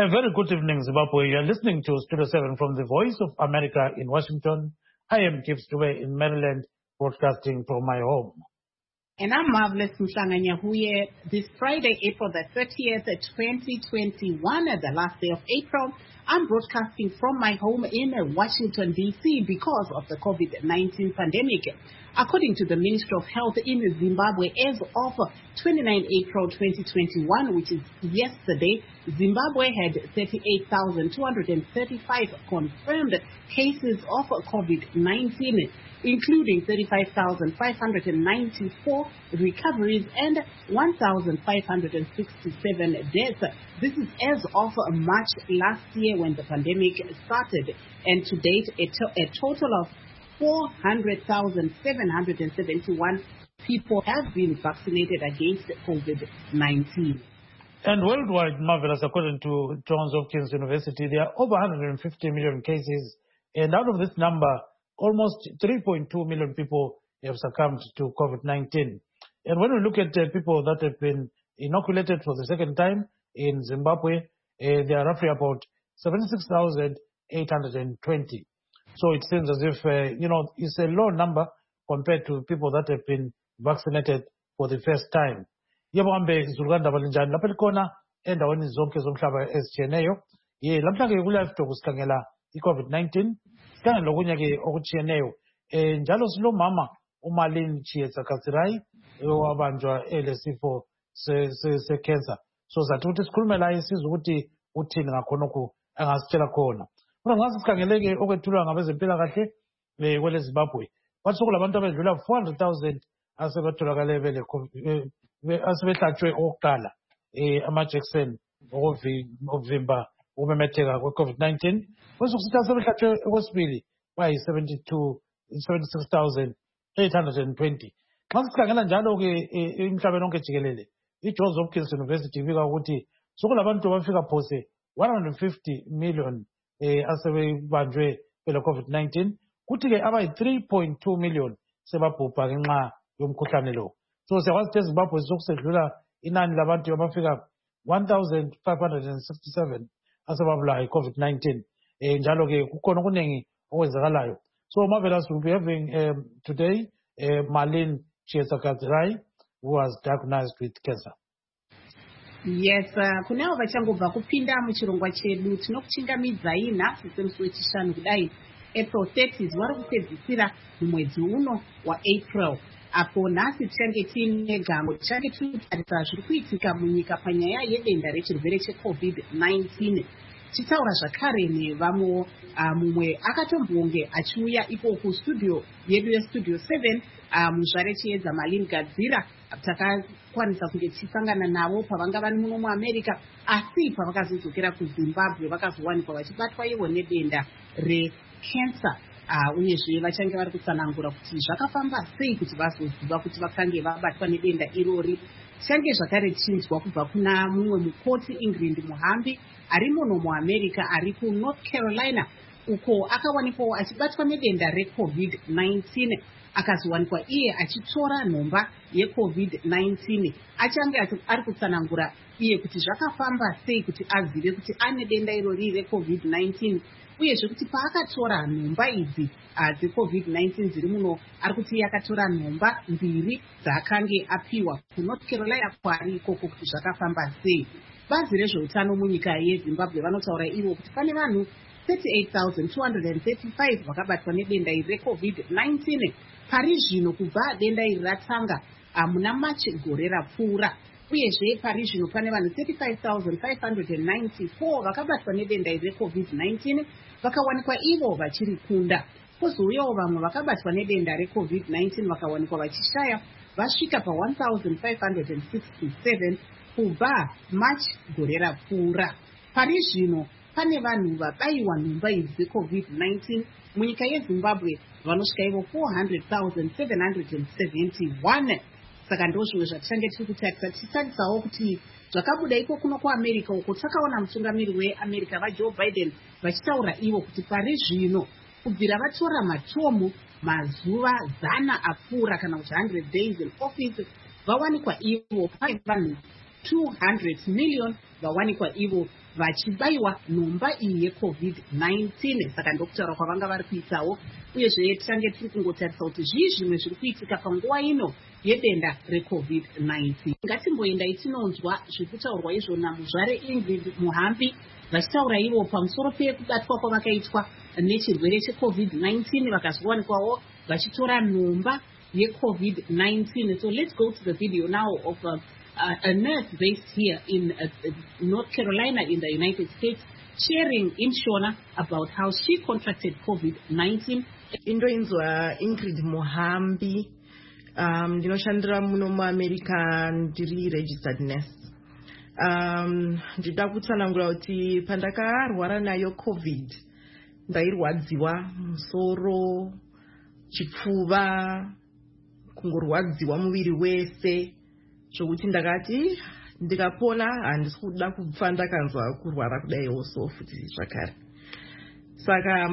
A very good evening, Zimbabwe. You are listening to Studio 7 from the Voice of America in Washington. I am Gibbs Dube in Maryland, broadcasting from my home. And I'm Marvelous Mshanganyahuye. This Friday, April the 30th, 2021, the last day of April, I'm broadcasting from my home in Washington, D.C. because of the COVID-19 pandemic. According to the Ministry of Health in Zimbabwe, as of 29 April 2021, which is yesterday, Zimbabwe had 38,235 confirmed cases of COVID-19, including 35,594 recoveries and 1,567 deaths. This is as of March last year when the pandemic started. And to date, a total of 400,771 people have been vaccinated against COVID-19. And worldwide, Marvelous, according to Johns Hopkins University, there are over 150 million cases. And out of this number, almost 3.2 million people have succumbed to COVID-19. And when we look at people that have been inoculated for the second time in Zimbabwe, there are roughly about 76,820. So it seems as if, it's a low number compared to people that have been vaccinated for the first time. Yabambe Zulganda Balinjan, Lapelkona, and our Zonke Zonklava SGNAO, Lapake will have to Skangela, COVID-19. Kana lokunyake okuchiyeneyo njalo silo mama umalini chiyetsa katsirai wabanjwa elesifo se cancer so zathi ukuthi sikhulume la isizwe ukuthi uthini ngakhonokho angasitshela khona kodwa ngase sikhangeleke okwethulwa ngabezempilakahle kwele Zimbabwe bathi sokulabantu abedlula 400,000 asebatholakale asebehlatshwe okokuqala amajekiseni okuvimba ukumemetheka kwe-COVID-19 kwesikusithi asebehlatshwe okwesibili bayi-76,820. Nxa sikhangela njalo-ke emhlabeni onke jikelele, i-Johns Hopkins University ibika ukuthi sokulabantu abafika phose 150 million asebebanjwe kwele COVID-19, kuthi-ke abayi-3.2 million sebabhubha ngenxa yomkhuhlane lo. So siyakwazi ukuthi eZimbabwe sokusedlula inani labantu abafika 1,567 asebabulawa yi-COVID-19. Njalo-ke kukhona okuningi okwenzakalayo. So Marvelous will be having today Marlene Chiesakazirai, who was diagnosed with cancer. Yes, kunavo vachangobva kupinda muchirongwa chedu tinokuchingamidzai nhasi semusi wechishanu kudai April 30 zuva rokupedzisira mumwedzi uno waApril. Apo nhasi tichange tiine gambo tichange tichitarisa zviri kuitika munyika panyaya yedenda rechirwere cheCovid-19. Tichitaura zvakare nevamwe mumwe akatombonge achiuya ipo kustudio yedu yestudio 7 muzvare chiedza Marlene Gadzira takakwanisa kunge tichisangana navo pavanga vari muno muAmerica asi pavakazodzokera kuZimbabwe vakazowanikwa vachibatwa ivo nedenda recancer. Uyezve vachange vari kutsanangura kuti zvakafamba sei kuti vazoziva kuti vakange vabatwa nedenda irori. Tichange zvakare tichinzwa kubva kuna mumwe mukoti Ingrid Muhambi ari muno muAmerica ari kuNorth Carolina uko akawanikwawo achibatwa nedenda reCovid-19 akazowanikwa iye achitora nhomba yeCovid-19. Achange ari kutsanangura iye kuti zvakafamba sei kuti azive kuti ane denda irori reCovid-19 uyezve kuti paakatora nhomba idzi dzeCovid-19 dziri muno ari kuti iye akatora nhomba 2 dzaakange apiwa kuNorth Carolina kwari ikoko kuti zvakafamba sei. Bazi rezveutano munyika yeZimbabwe vanotaura ivo kuti pane vanhu 38,235 vakabatwa nedenda iri reCovid-19 pari zvino kubva denda iri ratanga muna Machi gore rapfuura. Uyezve pari zvino pane vanhu 35,594 vakabatwa nedenda iri reCovid-19 vakawanikwa ivo vachiri kunda. Kozouyawo vamwe vakabatwa nedenda reCovid-19 vakawanikwa vachishaya vasvika pa1,567 kubva March gore rapfuura. Pari zvino pane vanhu vabayiwa nhomba idzi dzeCovid-19 munyika yeZimbabwe vanosvika ivo 400,771. Saka ndozvimwe zvatichange tiri kutarisa tichitarisawo kuti zvakabuda iko kuno kuAmerica uko takaona mutungamiri weAmerica vaJoe Biden vachitaura ivo kuti pari zvino kubvira vatora matomu mazuva 100 apfuura kana kuti 100 days in office vawanikwa ivo pane vanhu 200 million vawanikwa ivo vachibaiwa nhomba iyi yeCovid-19. Saka ndokutaura kwavanga vari kuitawo. Uyezve tichange tiri kungotarisa kuti zvii zvimwe zviri kuitika panguva ino yedenda reCovid-19. Ngatimboendai tinonzwa zviri kutaurwa izvona muzvare Ingrid Muhambi vachitaura ivo pamusoro pekubatwa kwavakaitwa nechirwere cheCovid-19 vakazowanikwawo vachitora nhomba yeCovid-19. So let's go to the video now of a nurse based here in North Carolina in the United States sharing in Shona about how she contracted COVID-19. Indoinzwa Ingrid Muhambi, ndinoshandira muno muAmerica ndiri registered nurse. Ndida kutsanangura kuti pandakarwara nayo COVID ndairwadziwa musoro, chipfuva, kungorwadziwa muviri wese, zvokuti ndakati ndikapona handisi kuda kufa ndakanzwa kurwara kudaiwo so futi zvakare. Saka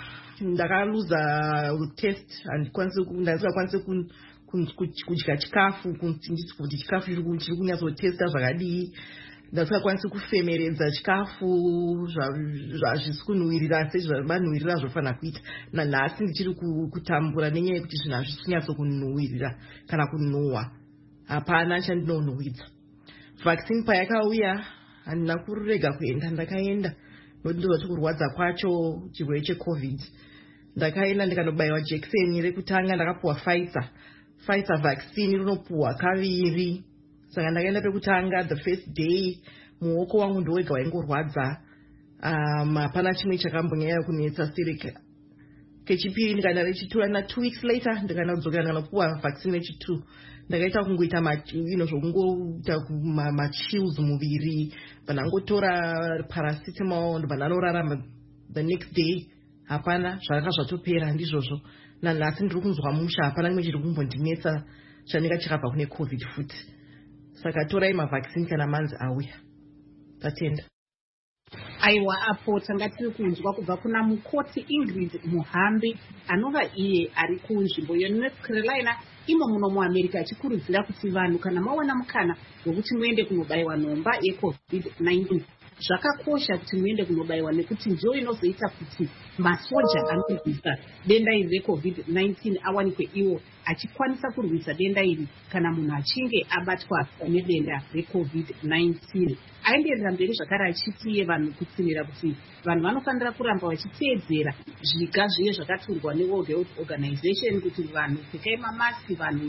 ndakaluza test ndisingakwanisi kudya chikafu, nditi kuti chikafu chiri kunyatsotesta zvakadii, ndasingakwanisi kufemeredza chikafu zvazvisi kunhuhwirira sezvamanhuhwirira zvofanira kuita. Nanhasi ndichiri kutambura nenyaya yekuti zvinhu hazvisi kunyatsokunhuhwirira kana kunhuhwa. Hapana chandinonhuhwidza. Vaccine payakauya handina kurega kuenda, ndakaenda nokuti ndozvati kurwadza kwacho chirwere cheCovid. Ndakaenda ndikanobayiwa jekiseni rekutanga, ndakapuwa Pfizer vaccine rinopuwa kaviri. Saka ndakaenda pekutanga the first day muoko wangu ndowega waingorwadza, hapana chimwe chakambonyanya kunetsa sirika. Kechipiri ndikaenda rechitura na 2 weeks later ndikaenda kudzokera ndikanopuwa vaccine rechi2. Ndakaita kungoita zvokungoita machills muviri, vanangotora paracetamol ndobva ndanorarama the next day. Hapana zvakanga zvatopera ndizvozvo. Nanhasi ndiri kunzwa musha, hapana chimwe chiri kumbondinetsa chanenge chakabva kune COVID futi. Saka torai mavaccine kana manzi auya. Tatenda. Aiwa, apo tanga tiri kunzwa kubva kuna mukoti Ingrid Muhambi anova iye ari kunzvimbo yeNorth Carolina imo muno muAmerica achikurudzira kuti vanhu kana mawana mukana wekuti muende kunobayiwa nhomba yeCovid-19 zvakakosha kuti muende kunobayiwa nekuti ndiyo inozoita kuti masoja anorwisa denda iri reCovid-19 awanikwe iwo achikwanisa kurwisa denda iri kana munhu achinge abatwa nedenda reCovid-19. Aenderera mberi zvakare achitiye vanhu kutsimira kuti vanhu vanofanira kuramba vachiteedzera zviga zviye zvakaturwa neWorld Health Organization kuti vanhu pfekai mamaski, vanhu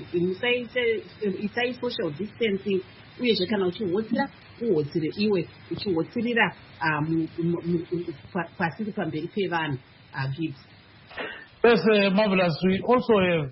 itai social distancing, uyezve kana uchihotsira uhotsire iwe uchihotsirira pasiri pamberi pevanhu. Gibbs. Yes, marvelous. We also have,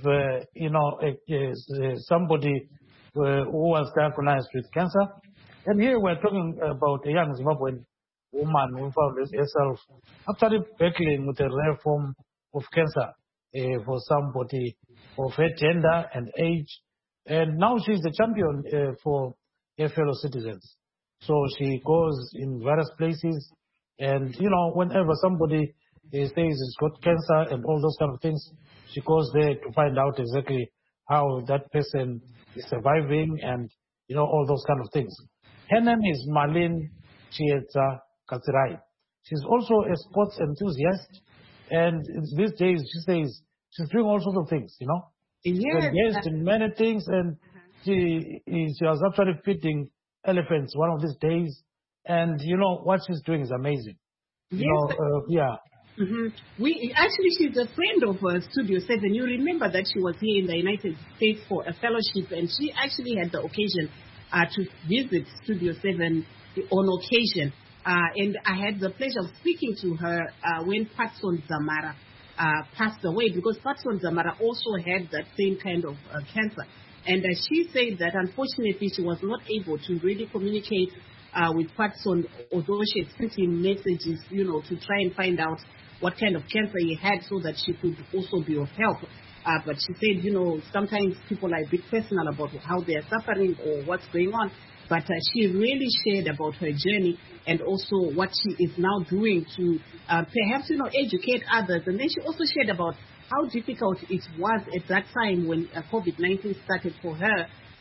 somebody who was diagnosed with cancer. And here we're talking about a young Zimbabwean woman who found herself actually battling with a rare form of cancer for somebody of her gender and age. And now she's the champion for her fellow citizens. So she goes in various places. And, whenever somebody says he's got cancer and all those kind of things, she goes there to find out exactly how that person is surviving and, all those kind of things. Her name is Marlene Chieta Katsirai. She's also a sports enthusiast. And these days, she says she's doing all sorts of things, Yes. She's engaged in many things. And she was actually feeding elephants one of these days. And, what she's doing is amazing. Yes. Yeah. Mm-hmm. She's a friend of Studio 7. You remember that she was here in the United States for a fellowship, and she actually had the occasion to visit Studio 7 on occasion. And I had the pleasure of speaking to her when Patson Zamara passed away, because Patson Zamara also had that same kind of cancer. And she said that unfortunately she was not able to really communicate with Patson, although she had sent him messages, to try and find out what kind of cancer he had so that she could also be of help. But she said, sometimes people are a bit personal about how they are suffering or what's going on. But she really shared about her journey and also what she is now doing to perhaps, educate others. And then she also shared about how difficult it was at that time when COVID-19 started for her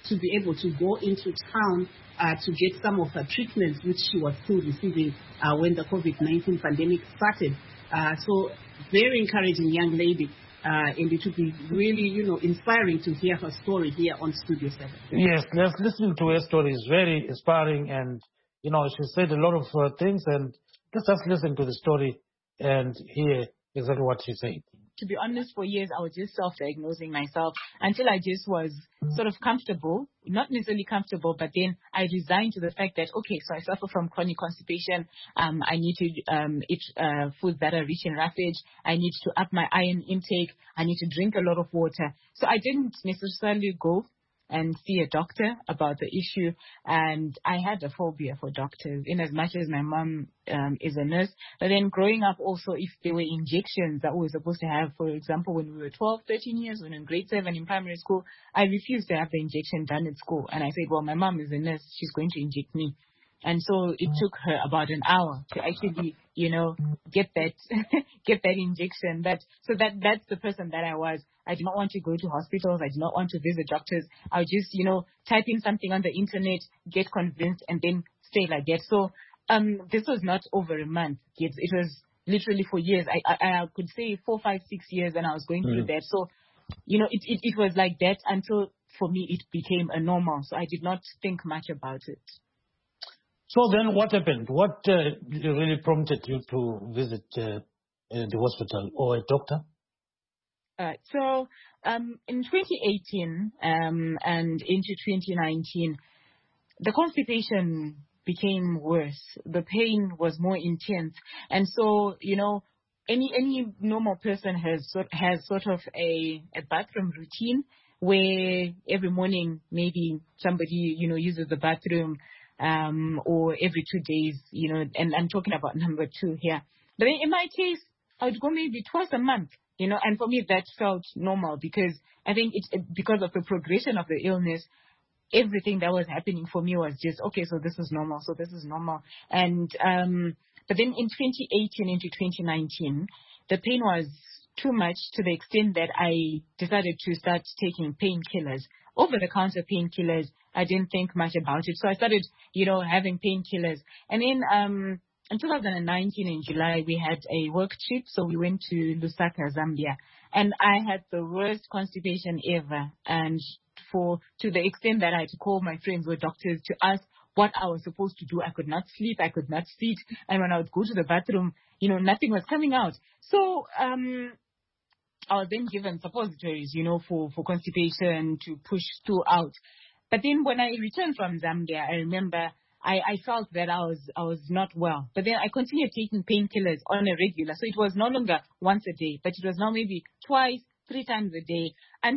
to be able to go into town to get some of her treatments, which she was still receiving when the COVID-19 pandemic started. So very encouraging young lady. And it would be really, inspiring to hear her story here on Studio 7. Yes, listening to her story is very inspiring, and she said a lot of things, and let's just listen to the story and hear exactly what she said. To be honest, for years I was just self-diagnosing myself until I just was sort of comfortable, not necessarily comfortable, but then I resigned to the fact that, okay, so I suffer from chronic constipation. I need to eat foods that are rich in roughage. I need to up my iron intake. I need to drink a lot of water. So I didn't necessarily go and see a doctor about the issue, and I had a phobia for doctors, in as much as my mom is a nurse. But then growing up also, if there were injections that we were supposed to have, for example, when we were 12, 13 years, when in grade 7 in primary school, I refused to have the injection done at school. And I said, well, my mom is a nurse, she's going to inject me. And so it took her about an hour to actually, get that get that injection. That's the person that I was. I did not want to go to hospitals. I did not want to visit doctors. I would just, type in something on the internet, get convinced, and then stay like that. So this was not over a month, kids. It was literally for years. I could say 4, 5, 6 years, and I was going through that. So, it was like that until, for me, it became a normal. So I did not think much about it. So then what happened? What really prompted you to visit the hospital or a doctor? So in 2018 and into 2019, the constipation became worse. The pain was more intense. And so, any normal person has sort of a bathroom routine where every morning maybe somebody, uses the bathroom or every 2 days, and I'm talking about number 2 here. But in my case, I would go maybe twice a month, and for me that felt normal, because I think because of the progression of the illness, everything that was happening for me was just, okay, so this is normal, And, but then in 2018 into 2019, the pain was too much, to the extent that I decided to start taking painkillers, over-the-counter painkillers. I didn't think much about it. So I started, having painkillers. And then in 2019, in July, we had a work trip. So we went to Lusaka, Zambia. And I had the worst constipation ever. And to the extent that I had to call my friends who were doctors to ask what I was supposed to do. I could not sleep. I could not sit. And when I would go to the bathroom, nothing was coming out. So I was then given suppositories, for constipation, to push stool out. But then when I returned from Zambia, I remember I felt that I was not well. But then I continued taking painkillers on a regular. So it was no longer once a day, but it was now maybe twice, 3 times a day,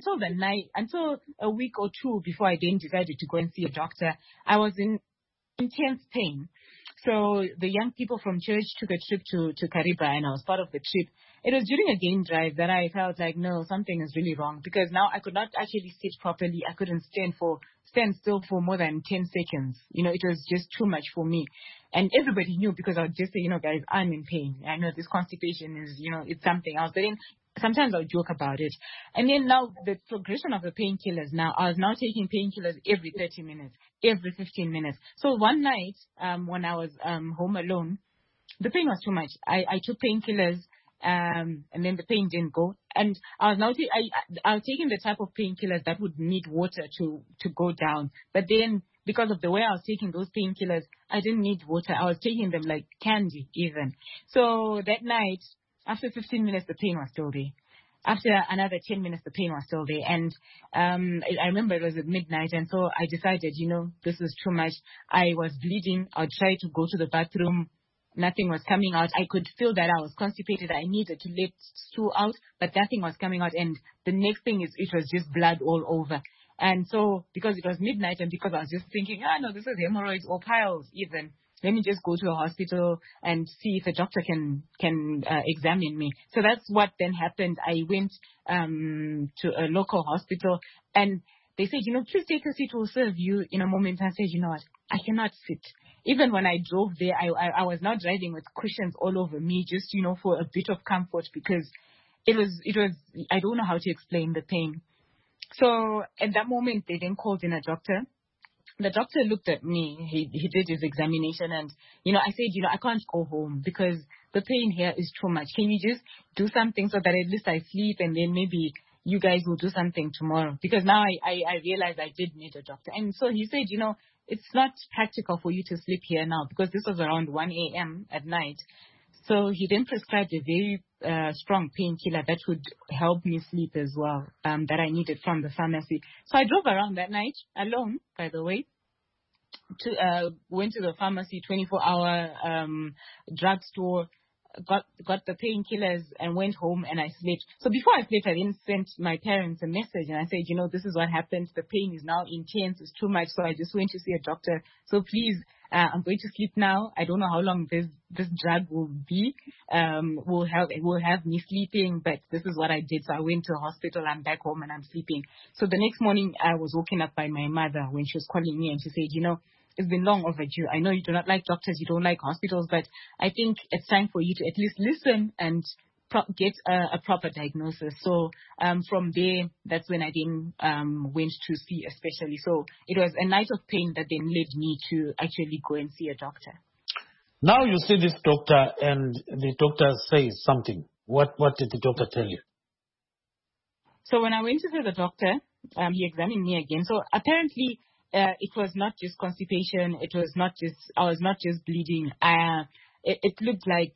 until a week or 2 before I then decided to go and see a doctor. I was in intense pain. So the young people from church took a trip to Kariba, and I was part of the trip. It was during a game drive that I felt like, no, something is really wrong, because now I could not actually sit properly. I couldn't stand still for more than 10 seconds. It was just too much for me. And everybody knew, because I would just say, guys, I'm in pain. I know this constipation is, it's something else. But then sometimes I would joke about it. And then now the progression of the painkillers, I was now taking painkillers every 30 minutes, every 15 minutes. So one night, when I was home alone, the pain was too much. I took painkillers, and then the pain didn't go. And I was now I was taking the type of painkillers that would need water to go down. But then, because of the way I was taking those painkillers, I didn't need water. I was taking them like candy even. So that night, after 15 minutes, the pain was still there. After another 10 minutes, the pain was still there. And I remember it was at midnight, and so I decided, this is too much. I was bleeding. I would try to go to the bathroom. Nothing was coming out. I could feel that I was constipated. I needed to let stool out, but nothing was coming out. And the next thing is, it was just blood all over. And so, because it was midnight, and because I was just thinking, no, this is hemorrhoids or piles even, let me just go to a hospital and see if a doctor can examine me. So that's what then happened. I went to a local hospital, and they said, please take a seat, we'll serve you in a moment. I said, what, I cannot sit. Even when I drove there, I was not driving with cushions all over me, just, for a bit of comfort, because it was, I don't know how to explain the pain. So at that moment, they then called in a doctor. The doctor looked at me. He did his examination, and I said, I can't go home because the pain here is too much. Can you just do something so that at least I sleep, and then maybe you guys will do something tomorrow? Because now I realized I did need a doctor. And so he said, it's not practical for you to sleep here now, because this was around 1 a.m. at night. So he then prescribed a very strong painkiller that would help me sleep as well, that I needed from the pharmacy. So I drove around that night, alone, by the way, went to the pharmacy, 24-hour drugstore, got the painkillers and went home, and I slept. So before I slept, I then sent my parents a message, and I said, this is what happened. The pain is now intense. It's too much. So I just went to see a doctor. So please, I'm going to sleep now. I don't know how long this drug will be. Will have me sleeping, but this is what I did. So I went to the hospital. I'm back home and I'm sleeping. So the next morning, I was woken up by my mother when she was calling me, and she said, it's been long overdue. I know you do not like doctors, you don't like hospitals, but I think it's time for you to at least listen and get a proper diagnosis. So from there, that's when I then went to see a specialist. So it was a night of pain that then led me to actually go and see a doctor. Now you see this doctor, and the doctor says something. What did the doctor tell you? So when I went to see the doctor, he examined me again. So apparently, it was not just constipation. I was not just bleeding. It looked like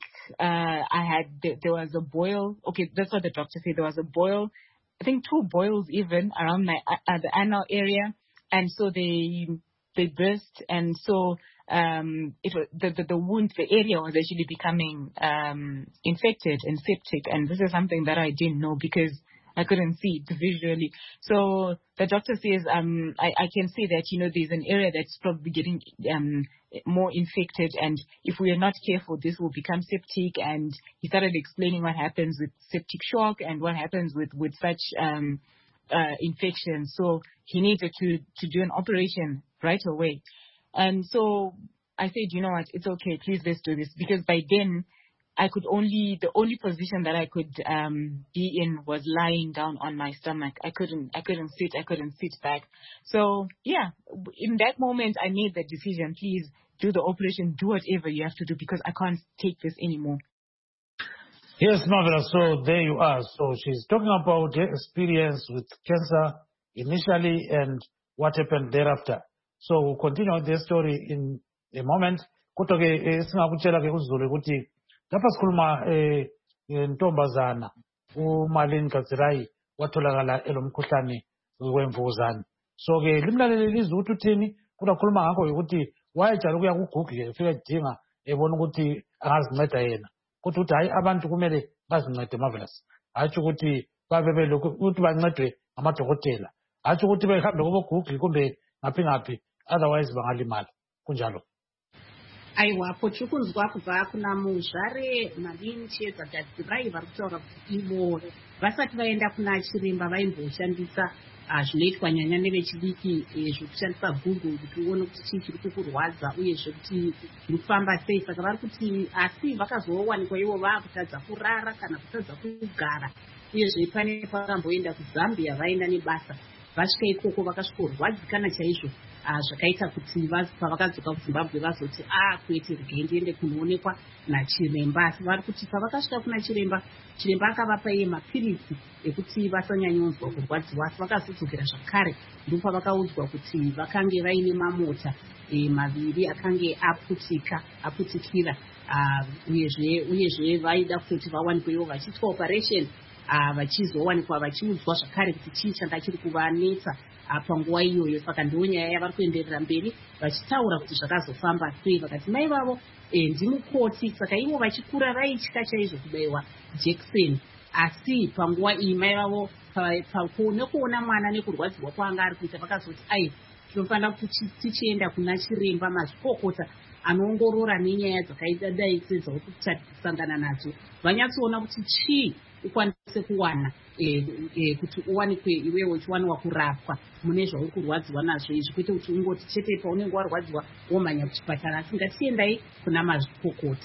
there was a boil. Okay, that's what the doctor said. There was a boil, I think 2 boils even around the anal area. And so they burst. And so, it was the wound, the area was actually becoming, infected and septic. And this is something that I didn't know because I couldn't see it visually. So the doctor says, I can see that, there's an area that's probably getting more infected, and if we are not careful, this will become septic. And he started explaining what happens with septic shock and what happens with such infections. So he needed to do an operation right away. And so I said, what, it's okay, please let's do this, because by then, the only position that I could be in was lying down on my stomach. I couldn't sit back. So yeah, in that moment I made the decision, please do the operation, do whatever you have to do, because I can't take this anymore. Yes, Marvelous. So there you are. So she's talking about her experience with cancer initially and what happened thereafter. So we'll continue with the story in a moment. Lapha sikhuluma ntombazana uMarlene Katsirai watholakala elomkhuhlane wemvukuzane. So ke limlaleli lizwe ukuthi uthini kunakhuluma ngakho ukuthi wayejala ukuya kuGoogle efika edinga ebona ukuthi angazinceda yena. Kodwa uthi hayi abantu kumele bazincede Marvelous. Hatsho ukuthi babe belokhu ukuthi bancedwe ngamadokotela. Hatsho ukuthi behambe kubo Google kumbe ngaphi otherwise bangalimala. Kunjalo. Aiwa, pochikunzwa kubva kuna muzvare Marlene Chiedza Katsirai vari kutaura kuti ivo vasati vaenda kuna chiremba vaimboshandisa zvinoitwa nyanya nevechidiki zvekushandisa Google kuti uone kuti chii chiri kukurwadza uyezve kuti zviri kufamba sei. Saka vari kuti asi vakazowanikwa ivo vaakutadza kurara kana kutadza kugara, uyezve pane pakamboenda kuZambia vaenda nebasa. Vasvika ikoko vakasvikorwadzikana chaizvo zvakaita kuti pavakadzoka kuZimbabwe vazoti kwete rege ndiende kunoonekwa nachiremba. Asi vari kuti pavakasvika kuna chiremba akavapa iye mapirisi ekuti vasanyanyonzwa kurwadziwa. Asi vakazodzokera zvakare ndipo pavakaudzwa kuti vakange vaine mamota maviri akange aputikira, uyezve vaida kuti vawanikwe ivo vachiitwa operation, vachizowanikwa vachiudzwa zvakare kuti chii changa chiri kuvanetsa panguva iyoyo. Saka ndiwo nyaya yavari kuenderera mberi vachitaura kuti zvakazofamba sei. Vakati mai vavo ndimukoti, saka ivo vachikura vaitya chaizvo kubayiwa jekiseni. Asi panguva iyi mai vavo nekuona mwana nekurwadziwa kwaanga ari kuita vakazoti tinofanira kuti tichienda kuna chiremba mazvikokota anoongorora nenyaya dzakaidai sedzauri kusangana nadzo, vanyatsoona kuti chii ukwanise kuwana kuti uwanikwe iwewe uchiwaniwa kurapwa mune zvauri kurwadziwa nazvo. Izvi kuite kuti ungoti chete paunenge warwadziwa womhanya kuchipatara, asi ngatiendai kuna mazvikokota.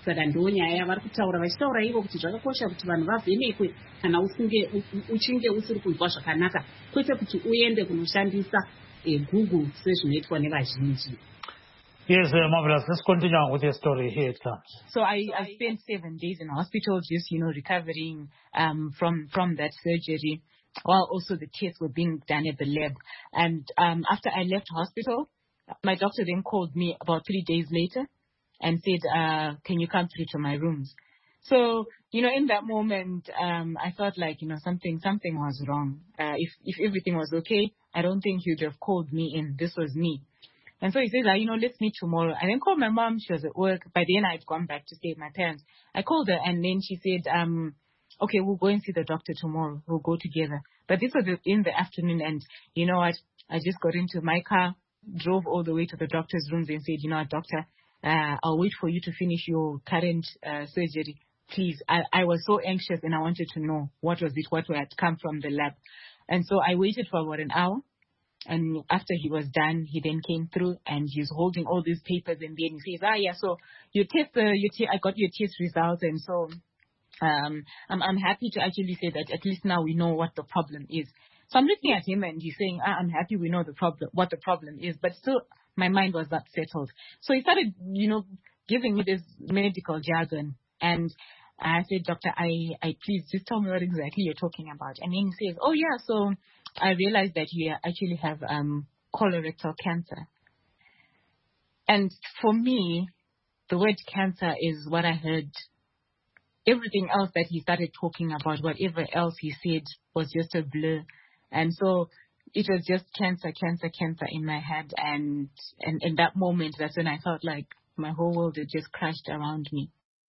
saka ndo nyaya yavari kutaura vachitaura ivo kuti zvakakosha kuti vanhu vavhenekwe kana uchinge usiri kunzwa zvakanaka, kwete kuti uende kunoshandisa Google sezvinoitwa nevazhinji. Yes, marvelous. Let's continue on with your story. Here it comes. So I spent 7 days in hospital just, recovering from that surgery, while also the tests were being done at the lab. And after I left hospital, my doctor then called me about 3 days later and said, can you come through to my rooms? So, in that moment, I felt like, something was wrong. If everything was okay, I don't think he'd have called me in. This was me. And so he says, let's meet tomorrow. I then called my mom. She was at work. By then, I'd gone back to stay with my parents. I called her, and then she said, okay, we'll go and see the doctor tomorrow. We'll go together. But this was in the afternoon, and you know what? I just got into my car, drove all the way to the doctor's rooms and said, doctor, I'll wait for you to finish your current surgery. Please, I was so anxious, and I wanted to know what had come from the lab. And so I waited for about an hour. And after he was done, he then came through and he was holding all these papers, and then he says, so your test, I got your test results, and so I'm happy to actually say that at least now we know what the problem is. So I'm looking at him and he's saying, I'm happy we know what the problem is, but still my mind was not settled. So he started, giving me this medical jargon, and I said, doctor, I please just tell me what exactly you're talking about. And then he says, oh yeah, so I realized that you actually have colorectal cancer. And for me, the word cancer is what I heard. Everything else that he started talking about, whatever else he said, was just a blur. And so it was just cancer in my head. And in that moment, that's when I felt like my whole world had just crashed around me.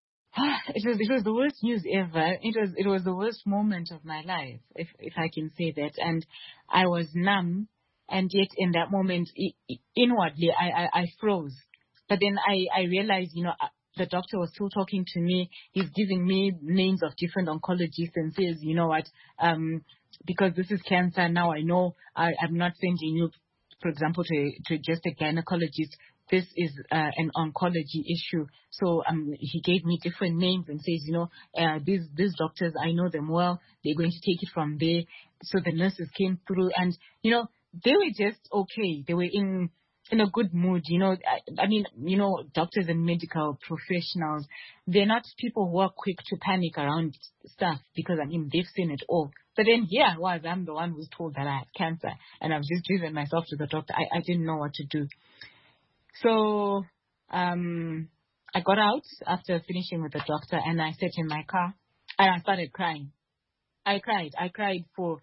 It was the worst news ever. It was the worst moment of my life, if I can say that. And I was numb, and yet in that moment, inwardly, I froze. But then I realized, the doctor was still talking to me. He's giving me names of different oncologists and says, because this is cancer, now I know I'm not sending you, for example, to just a gynecologist. This is an oncology issue. So he gave me different names and says, these doctors, I know them well. They're going to take it from there. So the nurses came through, and, they were just okay. They were in a good mood. Doctors and medical professionals, they're not people who are quick to panic around stuff because, they've seen it all. But then here I was, I'm the one who's told that I had cancer, and I've just driven myself to the doctor. I didn't know what to do. So I got out after finishing with the doctor, and I sat in my car and I started crying. I cried for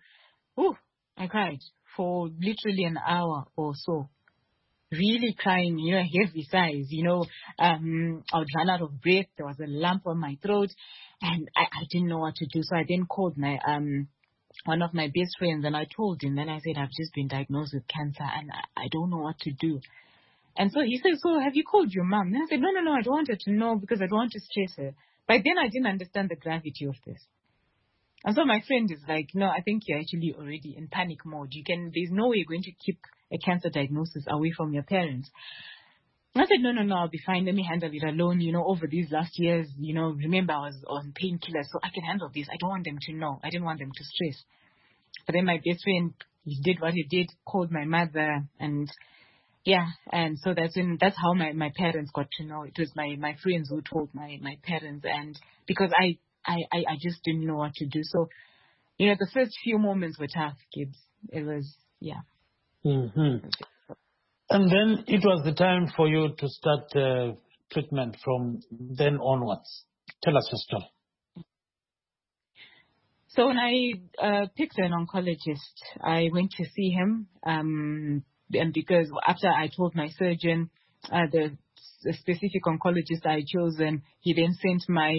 literally an hour or so. Really crying, heavy sighs, I would run out of breath. There was a lump on my throat, and I didn't know what to do. So I then called my one of my best friends, and I told him. Then I said, I've just been diagnosed with cancer, and I don't know what to do. And so he said, so have you called your mom? And I said, no, I don't want her to know because I don't want to stress her. But then I didn't understand the gravity of this. And so my friend is like, no, I think you're actually already in panic mode. There's no way you're going to keep a cancer diagnosis away from your parents. And I said, no, I'll be fine. Let me handle it alone. Over these last years, remember I was on painkillers, so I can handle this. I don't want them to know. I didn't want them to stress. But then my best friend, he did what he did, called my mother, and yeah, and so that's how my parents got to know. It was my friends who told my parents, and because I just didn't know what to do. So, the first few moments were tough, Gibbs. It was, yeah. Mm-hmm. And then it was the time for you to start treatment from then onwards. Tell us your story. So when I picked an oncologist, I went to see him. And because after I told my surgeon, the specific oncologist I chose, and he then sent my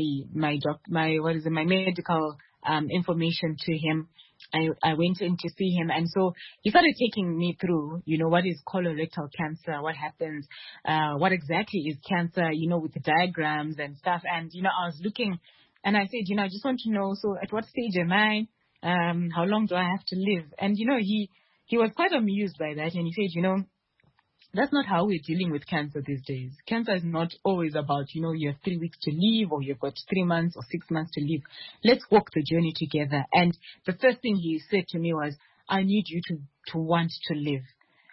medical information to him. I went in to see him, and so he started taking me through, what is colorectal cancer, what happens, what exactly is cancer, with the diagrams and stuff. And I was looking, and I said, I just want to know, so at what stage am I? How long do I have to live? And he was quite amused by that, and he said, That's not how we're dealing with cancer these days. Cancer is not always about, you have 3 weeks to live or you've got 3 months or 6 months to live. Let's walk the journey together. And the first thing he said to me was, I need you to want to live.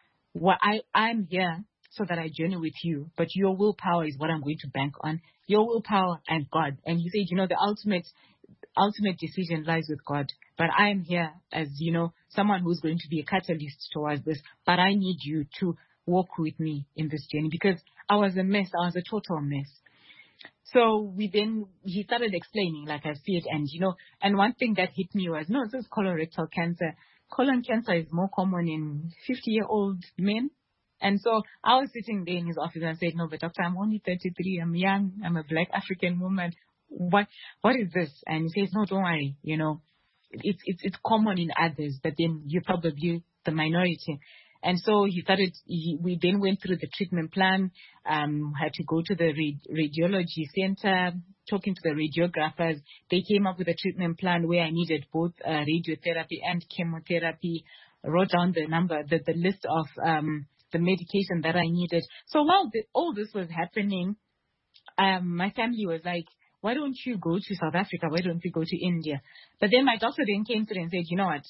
I'm here so that I journey with you, but your willpower is what I'm going to bank on. Your willpower and God. And he said, the ultimate decision lies with God. But I am here as, someone who's going to be a catalyst towards this. But I need you to walk with me in this journey because I was a mess. I was a total mess. So he started explaining, like I said, and one thing that hit me was, no, this is colorectal cancer. Colon cancer is more common in 50-year-old men. And so I was sitting there in his office and said, no, but doctor, I'm only 33. I'm young. I'm a black African woman. What is this? And he says, no, don't worry. It's common in others, but then you're probably the minority. And so we then went through the treatment plan, had to go to the radiology center, talking to the radiographers. They came up with a treatment plan where I needed both radiotherapy and chemotherapy, wrote down the list of the medication that I needed. So while all this was happening, my family was like, why don't you go to South Africa? Why don't we go to India? But then my doctor then came through and said, you know what,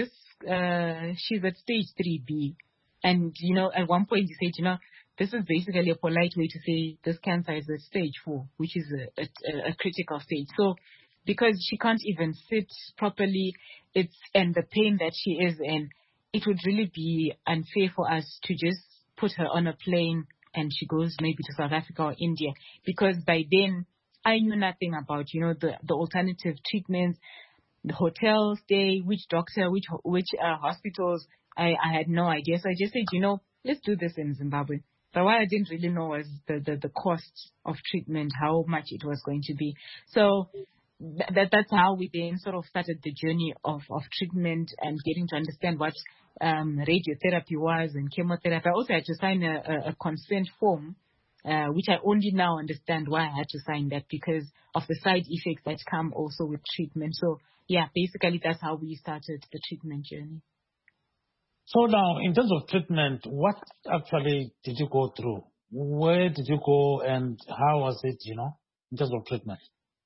she's at stage 3B. And, at one point he said, this is basically a polite way to say this cancer is at stage 4, which is a critical stage. So because she can't even sit properly, and the pain that she is in, it would really be unfair for us to just put her on a plane and she goes maybe to South Africa or India. Because by then, I knew nothing about, the alternative treatments, the hotel stay, which doctor, which hospitals. I had no idea. So I just said, let's do this in Zimbabwe. But what I didn't really know was the cost of treatment, how much it was going to be. So that's how we then sort of started the journey of treatment and getting to understand what radiotherapy was and chemotherapy. I also had to sign a consent form, which I only now understand why I had to sign that, because of the side effects that come also with treatment. So, yeah, basically that's how we started the treatment journey. So now, in terms of treatment, what actually did you go through? Where did you go and how was it, in terms of treatment?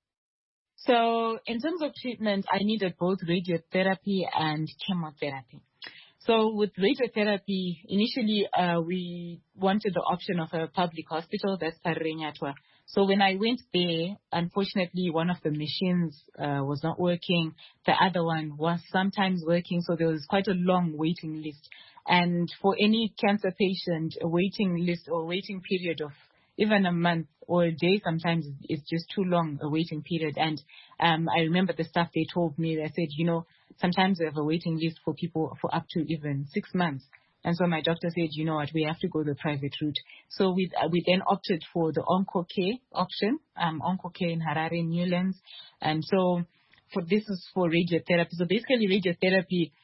So, in terms of treatment, I needed both radiotherapy and chemotherapy. So with radiotherapy, initially we wanted the option of a public hospital, that's Parenyatwa. So when I went there, unfortunately, one of the machines was not working. The other one was sometimes working, so there was quite a long waiting list. And for any cancer patient, a waiting list or waiting period of even a month or a day sometimes is just too long, a waiting period. And I remember the staff, they told me, they said, sometimes we have a waiting list for people for up to even 6 months. And so my doctor said, you know what, we have to go the private route. So we then opted for the OncoCare option, OncoCare in Harare, Newlands. And so this is for radiotherapy. So basically radiotherapy,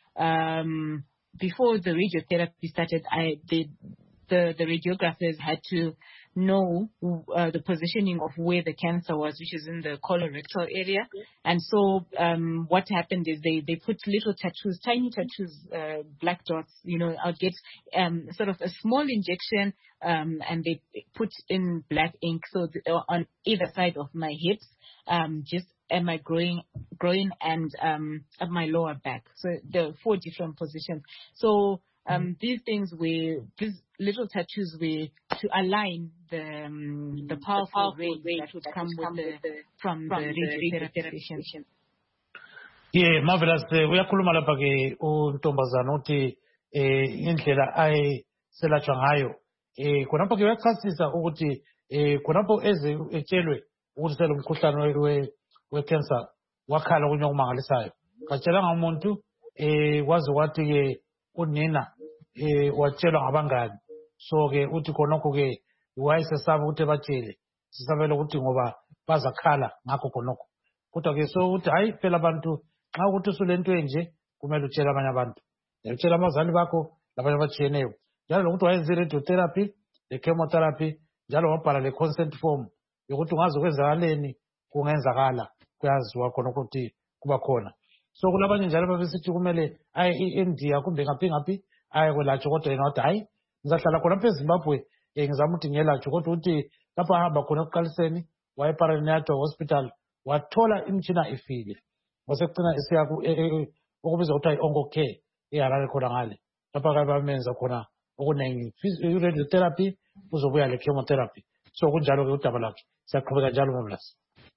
before the radiotherapy started, the radiographers had to know the positioning of where the cancer was, which is in the colorectal area. And so what happened is they put little tattoos, tiny tattoos, black dots, I'll get sort of a small injection and they put in black ink. So on either side of my hips, just at my groin and at my lower back. So there are 4 different positions. So these little tattoos were to align the powerful rays that would come from the radiotherapy. Yeah, marvelous. Uyakhuluma lapha ke untombazana uthi indlela ayiselatshwa ngayo. Khonapho ke uyachasisa ukuthi khonapho eze etshelwe ukuthi selomkhuhlane we-cancer wakhala kunye okumangalisayo. Katshelanga umuntu kwazi kwathi ke unina watshelwa ngabangani. So ke uthi khonokho ke wayesesaba ukuthi batshele sisabela ukuthi ngoba bazakhala ngakho khonokho. Kodwa ke so uthi hayi phela abantu xa ukuthi usulento enje kumele utshele abanye abantu. Utshela abazali bakho labanye abatshiyeneyo. Njalo lokuthi wayenze radiotherapy, le chemotherapy, njalo wabhala le consent form yokuthi ungaze kwenzakaleni kungenzakala kuyaziwa khona ukuthi kuba khona. So kulabanye njalo babesithi kumele aye eIndia kumbe ngaphi aye kwelatshwa kodwa yena wathi hayi ngizahlala khona apha eZimbabwe ngizama ukuthi ngiyelatshwe kodwa ukuthi lapho ahamba khona ekuqaliseni wayeParanato Hospital wathola imitshina ifile wasekucina esiya okubizwa kuthiwa i-onco care eHarare khona ngale lapha ke bamenza khona okunengi i-radiotherapy uzobuya le-chemotherapy so kunjalo ke udaba lakhe siyaqhubeka njalo Mongikazi.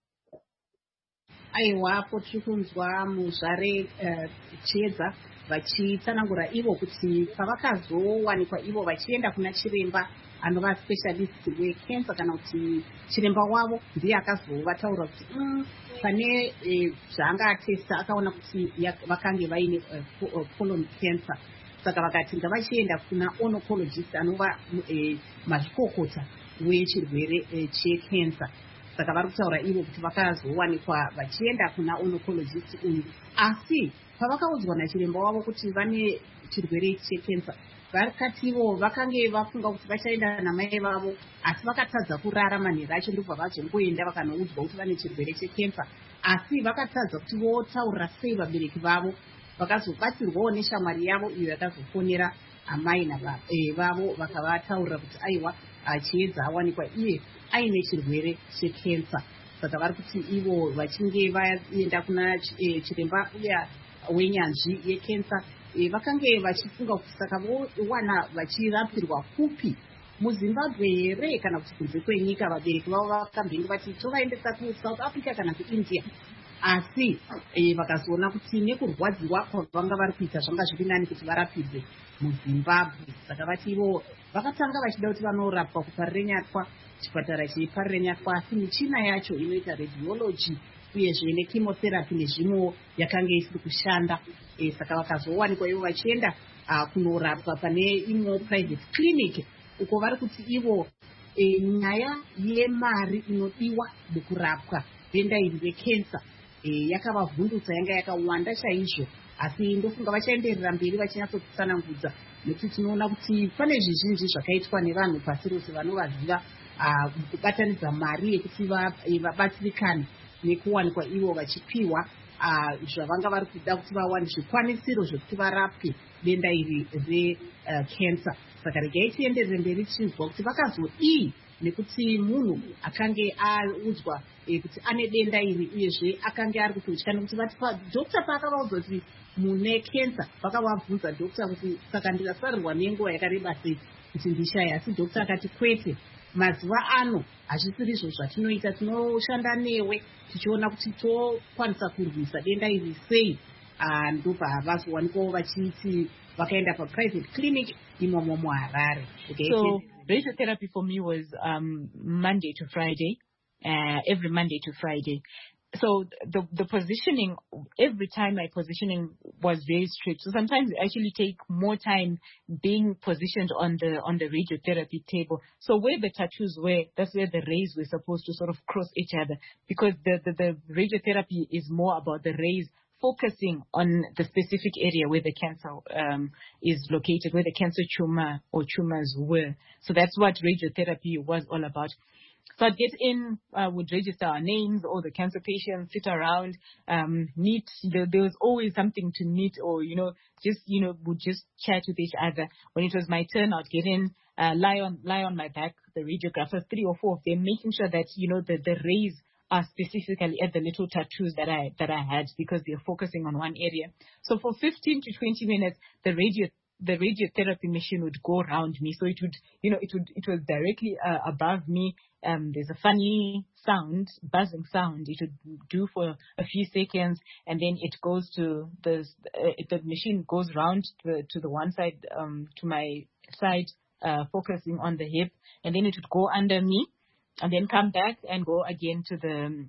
Aiwa, tiri kunzwa muzvare chiedza vachitsanangura ivo kuti pavakazowanikwa ivo vachienda kuna chiremba anova specialist wecancer kana kuti chiremba wavo ndiye akazovataura kuti pane zvaanga atesta akaona kuti vakange vaine colon cancer, saka vakati ngavachienda kuna oncologist anova mazvikokota wechirwere checancer. Saka vari kutaura ivo kuti vakazowanikwa vachienda kuna oncologist uyu, asi pavakaudzwa nachiremba wavo kuti vane chirwere checancer vakati ivo vakange vafunga kuti vachaenda namai vavo, asi vakatadza kurara manheru acho ndobva vazongoenda vakanoudzwa kuti vane chirwere checancer, asi vakatadza kuti votaurira sei vabereki vavo. Vakazobatsirwawo neshamwari yavo iyo yakazofonera amai vavo vakavataurira kuti aiwa chiedza awanikwa iye aine chirwere checancer. Saka vari kuti ivo vachinge vaenda kuna chiremba uya wenyanzvi yecancer vakange vachifunga kuti saka vowana vachirapirwa kupi, muZimbabwe here kana kuti kunze kwenyika. Vabereki vavo vakambenge vati tovaendesa kuSouth Africa kana kuIndia, asi vakazoona kuti nekurwadziwa kwavanga vari kuita zvanga zviri nani kuti varapirwe muZimbabwe. Saka vati ivo vakatanga vachida kuti vanorapwa kuParirenyatwa, chipatara cheParirenyatwa, asi michina yacho inoita radiology uyezve nechemotherapy nezvimwewo yakanga isiri kushanda. Saka vakazowanikwa ivo vachienda kunorapwa pane imwewo private clinic, uko vari kuti ivo nyaya yemari inodiwa mukurapwa denda iri recancer yakavavhundutsa, yanga yakawanda chaizvo, asi ndofunga vachaenderera mberi vachinyatsotsanangudza, nekuti tinoona kuti pane zvizhinji zvakaitwa nevanhu pasi rose vanovaziva kubatanidza mari yekuti vabatsirikane nekuwanikwa ivo vachipiwa zvavanga vari kuda kuti vawane zvikwanisiro zvekuti varapwe denda iri recancer. Saka regai tienderere mberi tichinzwa kuti vakazodii nekuti munhu akange audzwa kuti ane denda iri uyezve akange ari kutotya, nekuti dhokta paakavaudza kuti mune cancer vakavabvunza dhokta kuti saka ndikasarirwa nenguva yakareba sei kuti ndishaye, asi dhokta akati kwete, mazuva ano hazvisiri izvo zvatinoita, tinoshanda newe tichiona kuti tokwanisa kurwisa denda iri sei. Ndobva vazowanikwawo vachiti vakaenda paprivate clinic imomo muHarare. So radiotherapy for me was Monday to Friday, every Monday to Friday. So the positioning, every time my positioning was very strict. So sometimes it actually take more time being positioned on the radiotherapy table. So where the tattoos were, that's where the rays were supposed to sort of cross each other, because the radiotherapy is more about the rays focusing on the specific area where the cancer is located, where the cancer tumor or tumors were. So that's what radiotherapy was all about. So I'd get in, would register our names, all the cancer patients, sit around, meet. There was always something to meet, or, would just chat with each other. When it was my turn, I'd get in, lie on my back, the radiographers, 3 or 4 of them, making sure that, the rays are specifically at the little tattoos that I had, because they're focusing on one area. So for 15 to 20 minutes, the radiotherapy machine would go around me. So it was directly above me. There's a funny sound, buzzing sound. It would do for a few seconds, and then it goes to the machine goes round to the one side, to my side, focusing on the hip, and then it would go under me, and then come back and go again to the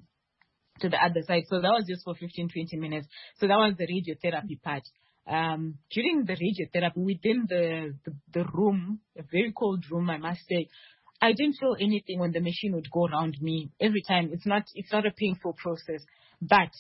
other side. So that was just for 15-20 minutes. So that was the radiotherapy part. During the radiotherapy, within the room, a very cold room, I must say, I didn't feel anything when the machine would go around me every time. It's not a painful process. But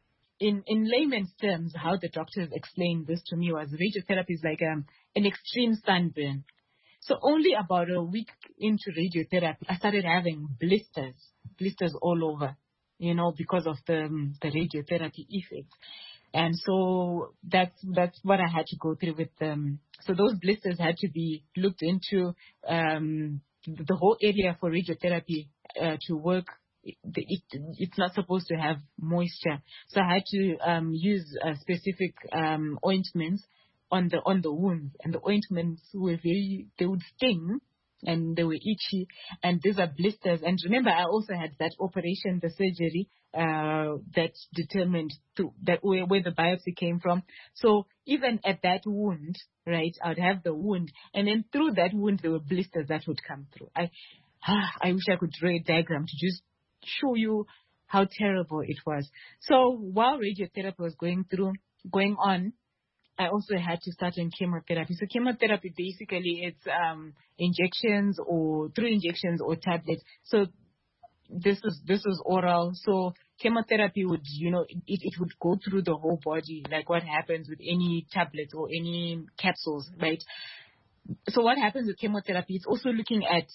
in layman's terms, how the doctors explained this to me was radiotherapy is like an extreme sunburn. So only about a week into radiotherapy, I started having blisters all over, because of the radiotherapy effect. And so that's what I had to go through with them. So those blisters had to be looked into. The whole area for radiotherapy to work, it's not supposed to have moisture. So I had to use specific ointments on the wounds, and the ointments were they would sting and they were itchy, and these are blisters. And remember, I also had that operation, the surgery that determined that where the biopsy came from. So even at that wound, right, I'd have the wound, and then through that wound there were blisters that would come through. I wish I could draw a diagram to just show you how terrible it was. So while radiotherapy was going on, I also had to start on chemotherapy. So chemotherapy basically it's injections or through injections or tablets. So this was oral. So chemotherapy would, it would go through the whole body, like what happens with any tablets or any capsules, right? So what happens with chemotherapy? It's also looking at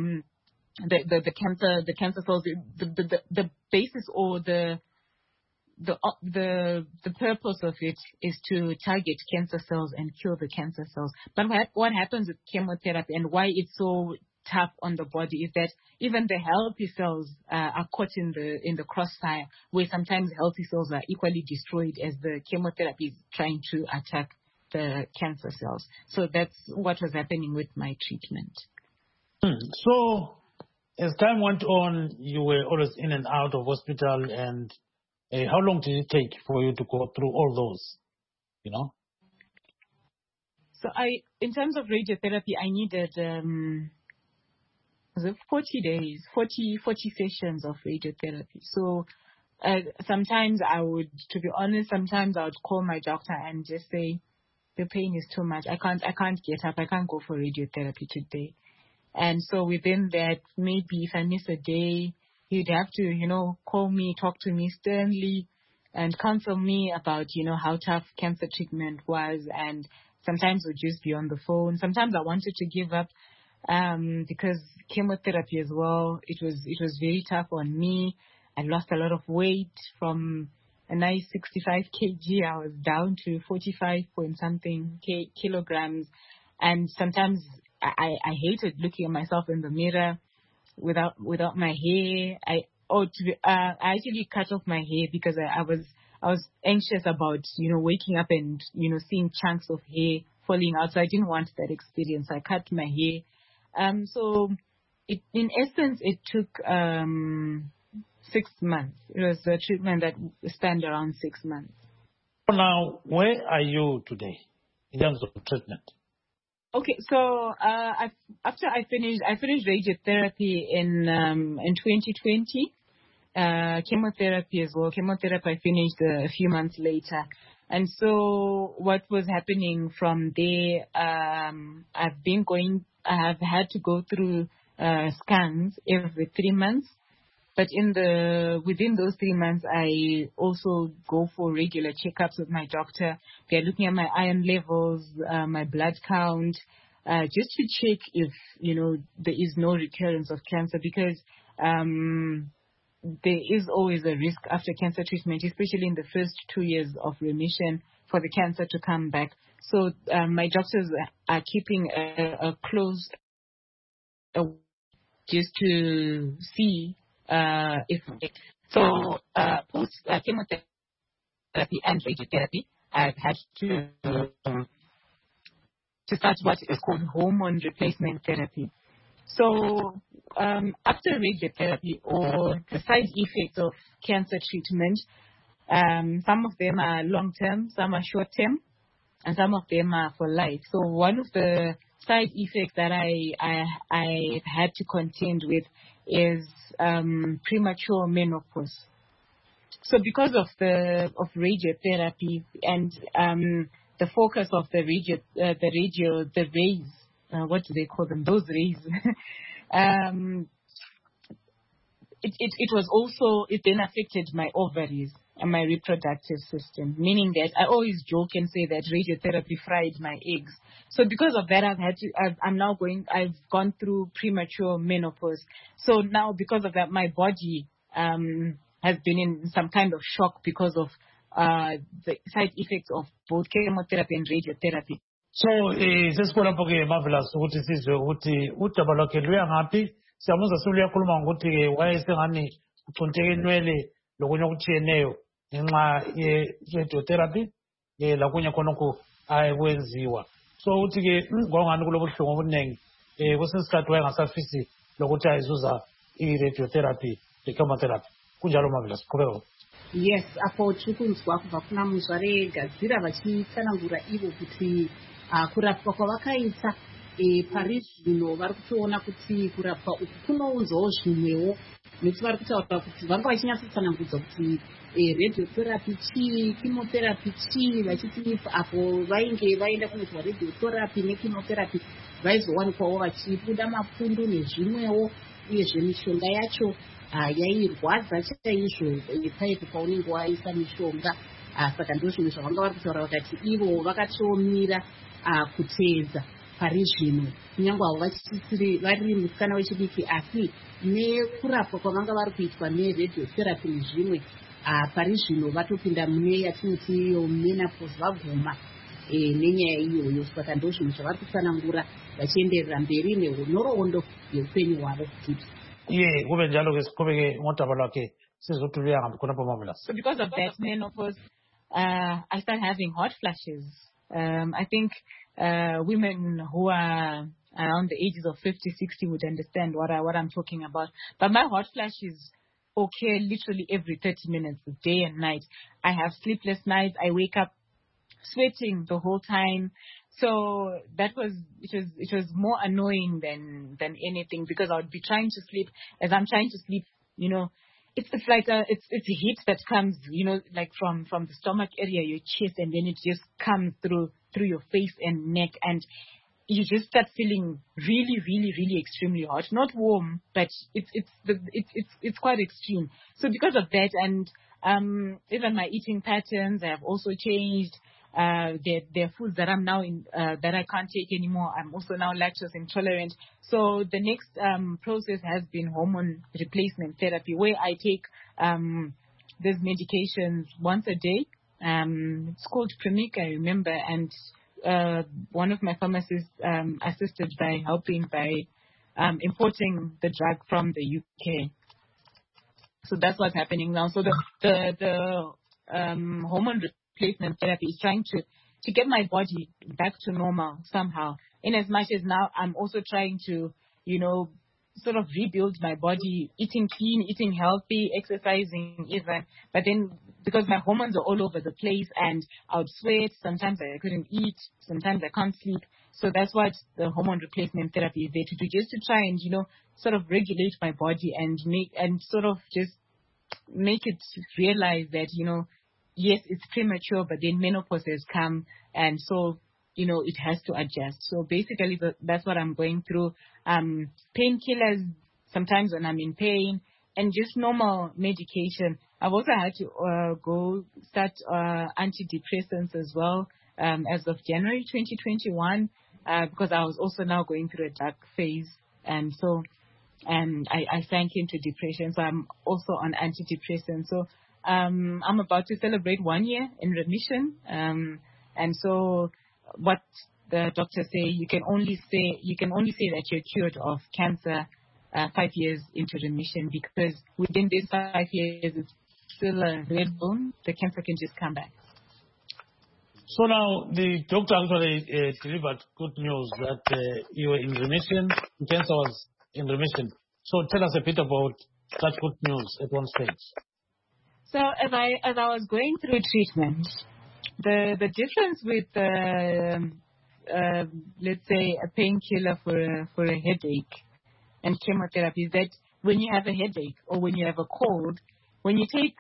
the cancer cells. The basis or the purpose of it is to target cancer cells and kill the cancer cells. But what happens with chemotherapy and why it's so tough on the body is that even the healthy cells are caught in the crossfire, where sometimes healthy cells are equally destroyed as the chemotherapy is trying to attack the cancer cells. So that's what was happening with my treatment. So as time went on, you were always in and out of hospital, and how long did it take for you to go through all those, So in terms of radiotherapy, I needed 40 days, 40 sessions of radiotherapy. So sometimes to be honest, sometimes I would call my doctor and just say, the pain is too much. I can't get up. I can't go for radiotherapy today. And so within that, maybe if I miss a day, he'd have to, call me, talk to me sternly and counsel me about, how tough cancer treatment was. And sometimes it would just be on the phone. Sometimes I wanted to give up because chemotherapy as well, it was very tough on me. I lost a lot of weight from a nice 65 kg. I was down to 45 point something kilograms. And sometimes I hated looking at myself in the mirror without my hair. I actually cut off my hair because I was anxious about waking up and seeing chunks of hair falling out. So I didn't want that experience. I cut my hair. So in essence it took 6 months. It was a treatment that spanned around 6 months. Now, where are you today in terms of treatment? Okay, so after I finished radiotherapy in 2020. Chemotherapy as well. Chemotherapy I finished a few months later. And so what was happening from there, I have had to go through scans every 3 months. But within those 3 months, I also go for regular checkups with my doctor. They're looking at my iron levels, my blood count, just to check if, there is no recurrence of cancer, because there is always a risk after cancer treatment, especially in the first 2 years of remission, for the cancer to come back. So my doctors are keeping a close just to see if post chemotherapy and radiotherapy, I've had to start what is called hormone replacement therapy. So after radiotherapy, or the side effects of cancer treatment, some of them are long-term, some are short-term, and some of them are for life. So one of the side effects that I had to contend with is premature menopause. So because of radiotherapy and the focus of the rays, what do they call them? Those rays. It then affected my ovaries and my reproductive system, meaning that I always joke and say that radiotherapy fried my eggs. So because of that, I've gone through premature menopause. So now because of that, my body has been in some kind of shock because of the side effects of both chemotherapy and radiotherapy. So sesibona ke Marvelous ukuthi sizwe ukuthi udaba lwakhe luya ngaphi. Siyamuzwa siluyakhuluma ngokuthi ke wayesengani uconteke inwele lokunye okutshiyeneyo ngenxa ye-radiotherapy lakunye khonokho ayekwenziwa. So uthi ke ngongani kulobuhlungu obuningi kwesinye isikhathi wayengasafisi lokuthi ayizuza i-radiotherapy le-chemotherapy. Kunjalo Marvelous, qhubeka. Yes, apho tikunzwa kubva kuna muzvaregadzira vachitsanangura ivo kuti kurapwa kwavakaita pari zvino vari kutoona kuti kurapwa uku kunounzawo zvimwewo, nekuti vari kutaura kuti vanga vachinyatsotsanangudza kuti radiotherapy chii, chemotherapy chii, vachiti apo vainge vaenda kunoitwa radiotherapy nechemotherapy vaizowanikwawo vachibuda mapundu nezvimwewo, uyezve mishonga yacho yairwadza chaizvo paipo paunenge waisa mishonga. Saka ndo zvimwe zvavanga vari kutaura vakati ivo vakatiomira kuteedza pari zvino, kunyange avo vachisiri vari musikana wechidiki, asi nekurapwa kwavanga vari kuitwa neradiotherapy nezvimwe pari zvino vatopinda mune yatinoti iyo menopause, vaguma nenyaya iyoyo. Saka ndo zvimwe zvavari kutsanangura vachienderera mberi nenhoroondo yeupenyu hwavo. Kube njalo ke siqhubeke ngodaba lwakhe sizotuluya ngaphi khonapho Marvelous. So because of that menopause, I started having hot flashes. I think women who are around the ages of 50, 60 would understand what I'm talking about. But my hot flashes occur literally every 30 minutes, day and night. I have sleepless nights. I wake up sweating the whole time. So it was more annoying than anything, because I would be trying to sleep. As I'm trying to sleep, it's like it's a heat that comes, like from the stomach area, your chest, and then it just comes through your face and neck, and you just start feeling really, really, really extremely hot. Not warm, but it's quite extreme. So because of that, and even my eating patterns have also changed. There are foods that I'm now in that I can't take anymore. I'm also now lactose intolerant. So the next process has been hormone replacement therapy, where I take these medications once a day. It's called Premic, I remember, and one of my pharmacists assisted by helping by importing the drug from the UK. So that's what's happening now. So the hormone replacement therapy is trying to get my body back to normal somehow. In as much as now I'm also trying to, sort of rebuild my body, eating clean, eating healthy, exercising even. But then because my hormones are all over the place and I would sweat, sometimes I couldn't eat, sometimes I can't sleep. So that's what the hormone replacement therapy is there to do, just to try and, sort of regulate my body and sort of just make it realize that, yes, it's premature, but then menopause has come, and so, it has to adjust. So basically, that's what I'm going through. Painkillers, sometimes when I'm in pain, and just normal medication. I've also had to go start antidepressants as well as of January 2021, because I was also now going through a dark phase, and so I sank into depression. So I'm also on antidepressants. So I'm about to celebrate 1 year in remission, and so what the doctors say, you can only say that you're cured of cancer 5 years into remission, because within these 5 years it's still a red bone. The cancer can just come back. So now the doctor actually delivered good news that you were in remission, cancer was in remission. So tell us a bit about that good news at one stage. So as I was going through treatment, the difference with let's say a painkiller for a headache and chemotherapy is that when you have a headache or when you have a cold, when you take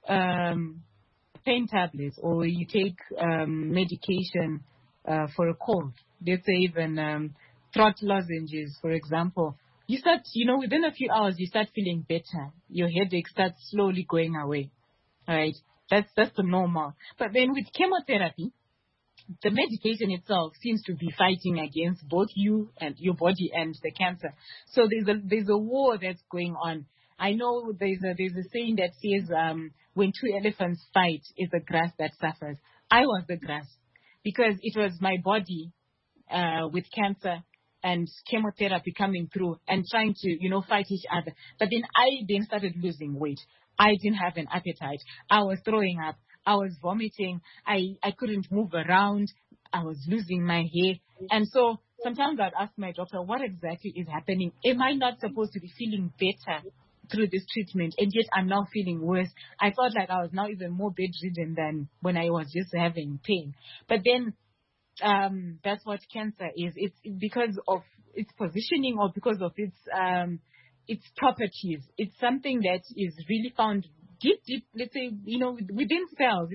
pain tablets or you take medication for a cold, let's say even throat lozenges, for example, you start, within a few hours you start feeling better. Your headache starts slowly going away. All right, that's the normal. But then with chemotherapy, the medication itself seems to be fighting against both you and your body and the cancer. So there's a war that's going on. I know there's a saying that says, when two elephants fight, it's the grass that suffers. I was the grass because it was my body with cancer and chemotherapy coming through and trying to, fight each other. But then I started losing weight. I didn't have an appetite. I was throwing up. I was vomiting. I couldn't move around. I was losing my hair. And so sometimes I'd ask my doctor, what exactly is happening? Am I not supposed to be feeling better through this treatment? And yet I'm now feeling worse. I felt like I was now even more bedridden than when I was just having pain. But then that's what cancer is. It's because of its positioning or because of its properties. It's something that is really found deep, let's say, within cells.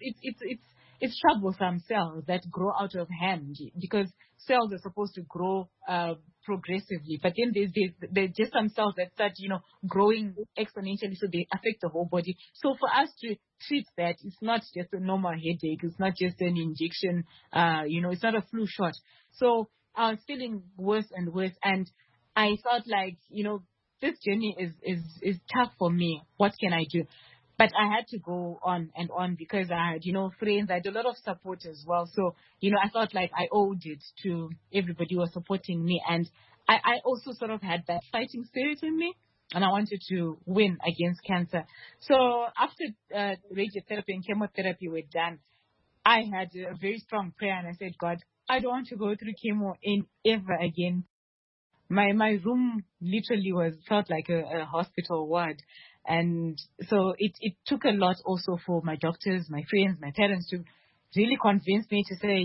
It's troublesome cells that grow out of hand because cells are supposed to grow progressively. But then there's just some cells that start, growing exponentially, so they affect the whole body. So for us to treat that, it's not just a normal headache. It's not just an injection. It's not a flu shot. So I was feeling worse and worse. And I felt like, this journey is tough for me. What can I do? But I had to go on and on because I had, friends. I had a lot of support as well. So, I felt like I owed it to everybody who was supporting me. And I also sort of had that fighting spirit in me. And I wanted to win against cancer. So after radiotherapy and chemotherapy were done, I had a very strong prayer. And I said, God, I don't want to go through chemo ever again. My room literally felt like a hospital ward. And so it took a lot also for my doctors, my friends, my parents to really convince me to say,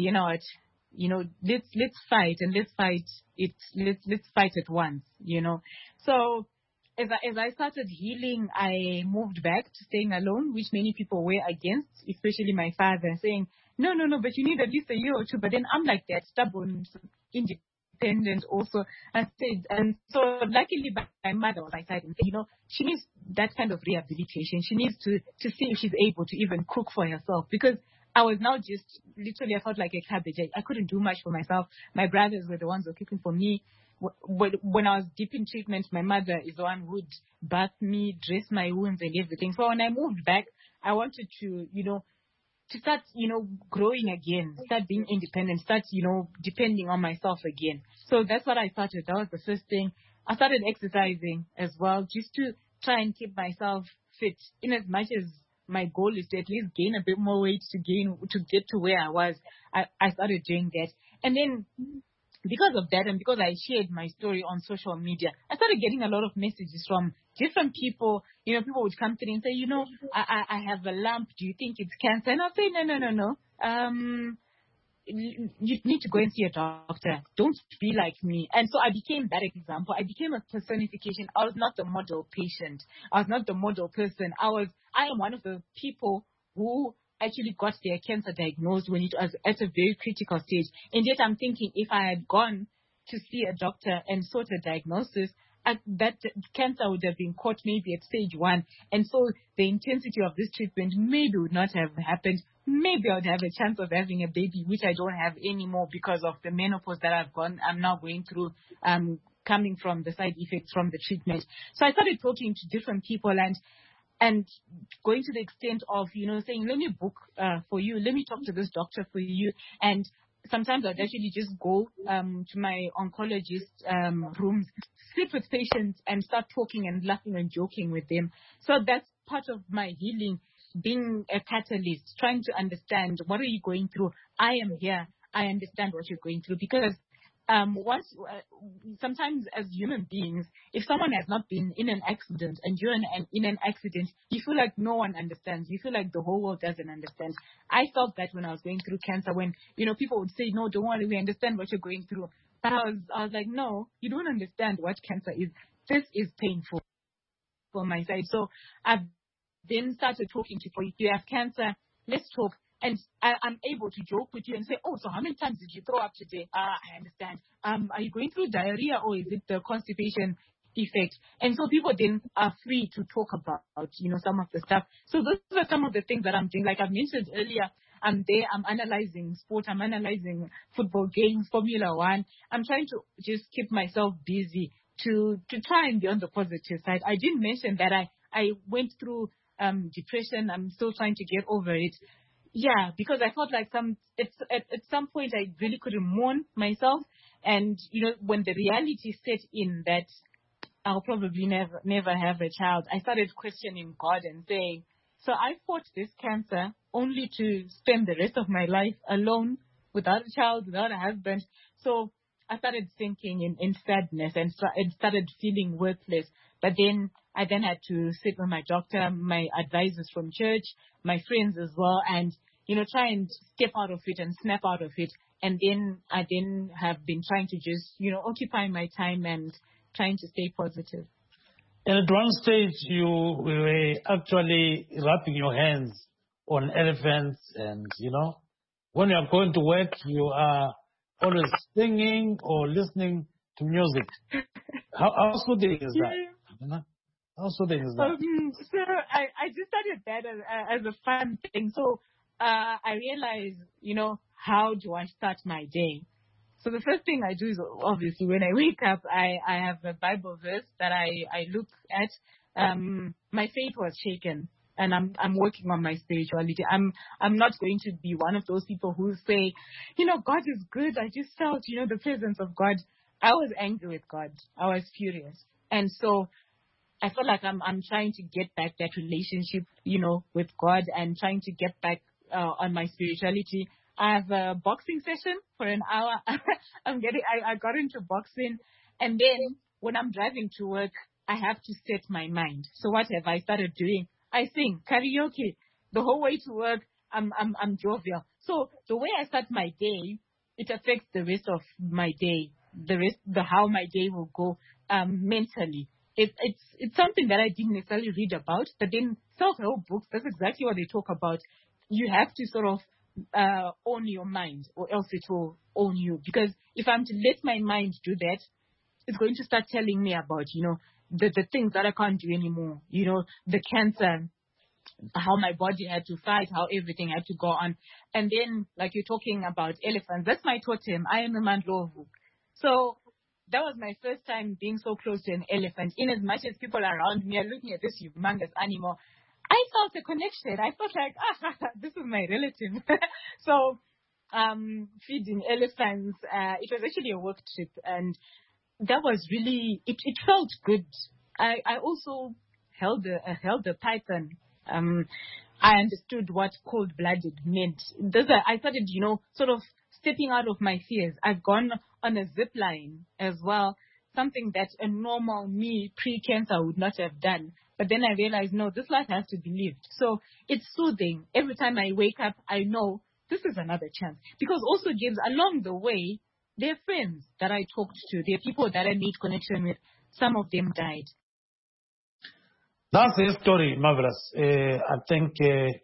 let's fight and let's fight it. Let's fight it once, So as I started healing, I moved back to staying alone, which many people were against, especially my father, saying, no, but you need at least a year or two. But then I'm like that, stubborn, independent also. And so luckily my mother was my side and said, she needs that kind of rehabilitation. She needs to see if she's able to even cook for herself, because I was now just literally, I felt like a cabbage. I couldn't do much for myself. My brothers were the ones who were cooking for me. When I was deep in treatment, my mother is the one who would bath me, dress my wounds and everything. So when I moved back, I wanted to, to start, growing again, start being independent, start, depending on myself again. So that's what I started. That was the first thing. I started exercising as well, just to try and keep myself fit, in as much as my goal is to at least gain a bit more weight to get to where I was. I started doing that. And then because of that, and because I shared my story on social media, I started getting a lot of messages from different people. People would come to me and say, I have a lump. Do you think it's cancer? And I'll say, no. You need to go and see a doctor. Don't be like me. And so I became that example. I became a personification. I was not the model patient. I was not the model person. I am one of the people who actually got their cancer diagnosed when it was at a very critical stage. And yet I'm thinking, if I had gone to see a doctor and sought a diagnosis, that cancer would have been caught maybe at stage 1. And so the intensity of this treatment maybe would not have happened. Maybe I would have a chance of having a baby, which I don't have anymore because of the menopause that I'm now going through, coming from the side effects from the treatment. So I started talking to different people and going to the extent of, saying, let me book for you. Let me talk to this doctor for you. And sometimes I'd actually just go to my oncologist rooms, sit with patients and start talking and laughing and joking with them. So that's part of my healing, being a catalyst, trying to understand, what are you going through? I am here. I understand what you're going through, because sometimes as human beings, if someone has not been in an accident and you're in an accident, you feel like no one understands. You feel like the whole world doesn't understand. I felt that when I was going through cancer, when, people would say, no, don't worry, we understand what you're going through. But I was like, no, you don't understand what cancer is. This is painful for my side. So I've then started talking to people. If you have cancer, let's talk. And I'm able to joke with you and say, oh, so how many times did you throw up today? I understand. Are you going through diarrhea, or is it the constipation effect? And so people then are free to talk about, some of the stuff. So those are some of the things that I'm doing. Like I've mentioned earlier, I'm there, I'm analyzing sport, I'm analyzing football games, Formula One. I'm trying to just keep myself busy to try and be on the positive side. I didn't mention that I went through depression. I'm still trying to get over it. Yeah, because I felt like at some point I really couldn't mourn myself. And, when the reality set in that I'll probably never have a child, I started questioning God and saying, so I fought this cancer only to spend the rest of my life alone, without a child, without a husband. So I started sinking in sadness and started feeling worthless. But then I had to sit with my doctor, my advisors from church, my friends as well, and, try and step out of it and snap out of it. And then I have been trying to just, occupy my time and trying to stay positive. And at one stage, you were actually wrapping your hands on elephants and, when you are going to work, you are always singing or listening to music. How soothing is that? How soothing is that? So I just started that as a fun thing. So I realized, how do I start my day? So the first thing I do is, obviously, when I wake up, I have a Bible verse that I look at. My faith was shaken, and I'm working on my spirituality. I'm not going to be one of those people who say, God is good. I just felt, the presence of God. I was angry with God. I was furious. And so I felt like I'm trying to get back that relationship, with God, and trying to get back on my spirituality. I have a boxing session for an hour. I got into boxing, and then when I'm driving to work, I have to set my mind. So what have I started doing? I sing karaoke the whole way to work. I'm jovial. So the way I start my day, it affects the rest of my day. How my day will go mentally. It's something that I didn't necessarily read about, but then self-help books, that's exactly what they talk about. You have to sort of own your mind, or else it will own you. Because if I'm to let my mind do that, it's going to start telling me about, the things that I can't do anymore. The cancer, how my body had to fight, how everything had to go on. And then, like you're talking about elephants, that's my totem. I am a Mandlovu. So that was my first time being so close to an elephant. In as much as people around me are looking at this humongous animal, I felt a connection. I felt like, this is my relative. So, feeding elephants, it was actually a work trip, and that was really, it felt good. I also held a python. I understood what cold-blooded meant. I started, sort of stepping out of my fears. I've gone on a zip line as well, something that a normal me pre-cancer would not have done. But then I realized, no, this life has to be lived. So it's soothing. Every time I wake up, I know this is another chance. Because also, James, along the way, there are friends that I talked to. There are people that I made connection with. Some of them died. That's the story, Marvelous. I think,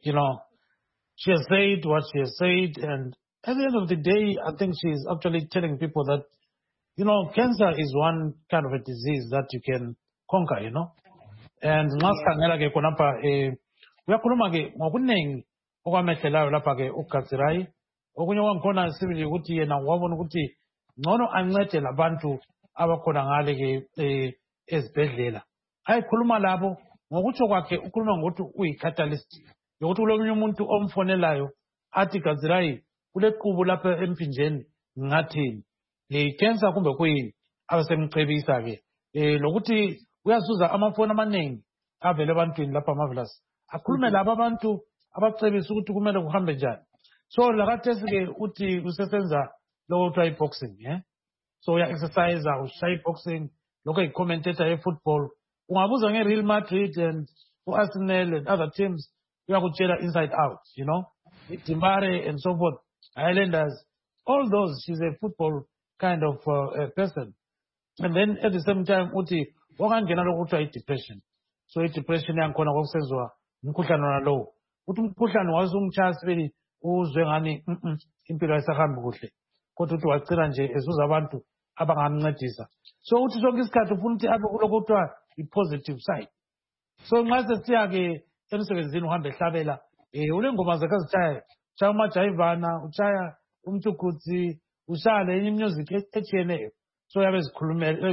she has said what she has said. And at the end of the day, I think she's actually telling people that, cancer is one kind of a disease that you can conquer, And ngasikhangela ke khonapha uyakhuluma ke ngokuningi okwamehlelayo lapha ke uGatsirai. Okunye wangikhona sibili ukuthi yena wabona ukuthi ngcono ancede labantu abakhona ngale ke ezibhedlela. Ayikhuluma labo ngokutsho kwakhe ukhuluma ngokuthi uyi-catalyst yokuthi kulomunye umuntu omfonelayo athi Gatsirai kule qubu lapha emphinjeni ngathini cancer kumbe kuyini abasemcebisa ke lokuthi uyasuza amafoni amaningi avele ebantwini lapha Marvelous akhulume labo abantu abacebisa ukuthi kumele kuhambe njani. So lakathesi ke uthi usesenza lokho kuthiwa i-boxing, so uya-exercise, ushaya i-boxing, lokho yi-commentator ye-football. Ungabuza nge-Real Madrid and u-Arsenal and other teams, uyakutshela inside out, Dimbare and so forth, Highlanders, all those, she's a football kind of person. And then at the same time, uthi wakangena lokho kuthiwa i-depression. So i-depression yangikhona kwakusenzwa umkhuhlane nalowo. Uthi umkhuhlane wazungitshaya sibili uzwe ngani impilo ayisahambi kuhle. Kodwa uthi wagcina nje ezuza abantu abangamncedisa. So uthi sonke isikhathi ufuna ukuthi abe kulokho kuthiwa i-positive side. So nxa sesiya-ke emsebenzini uhambe ehlabela, ulengoma zakhe azitshayayo. Utshaya umajayivana, utshaya umthukutsi, ushaya lenye music etshiyeneyo. So uyabe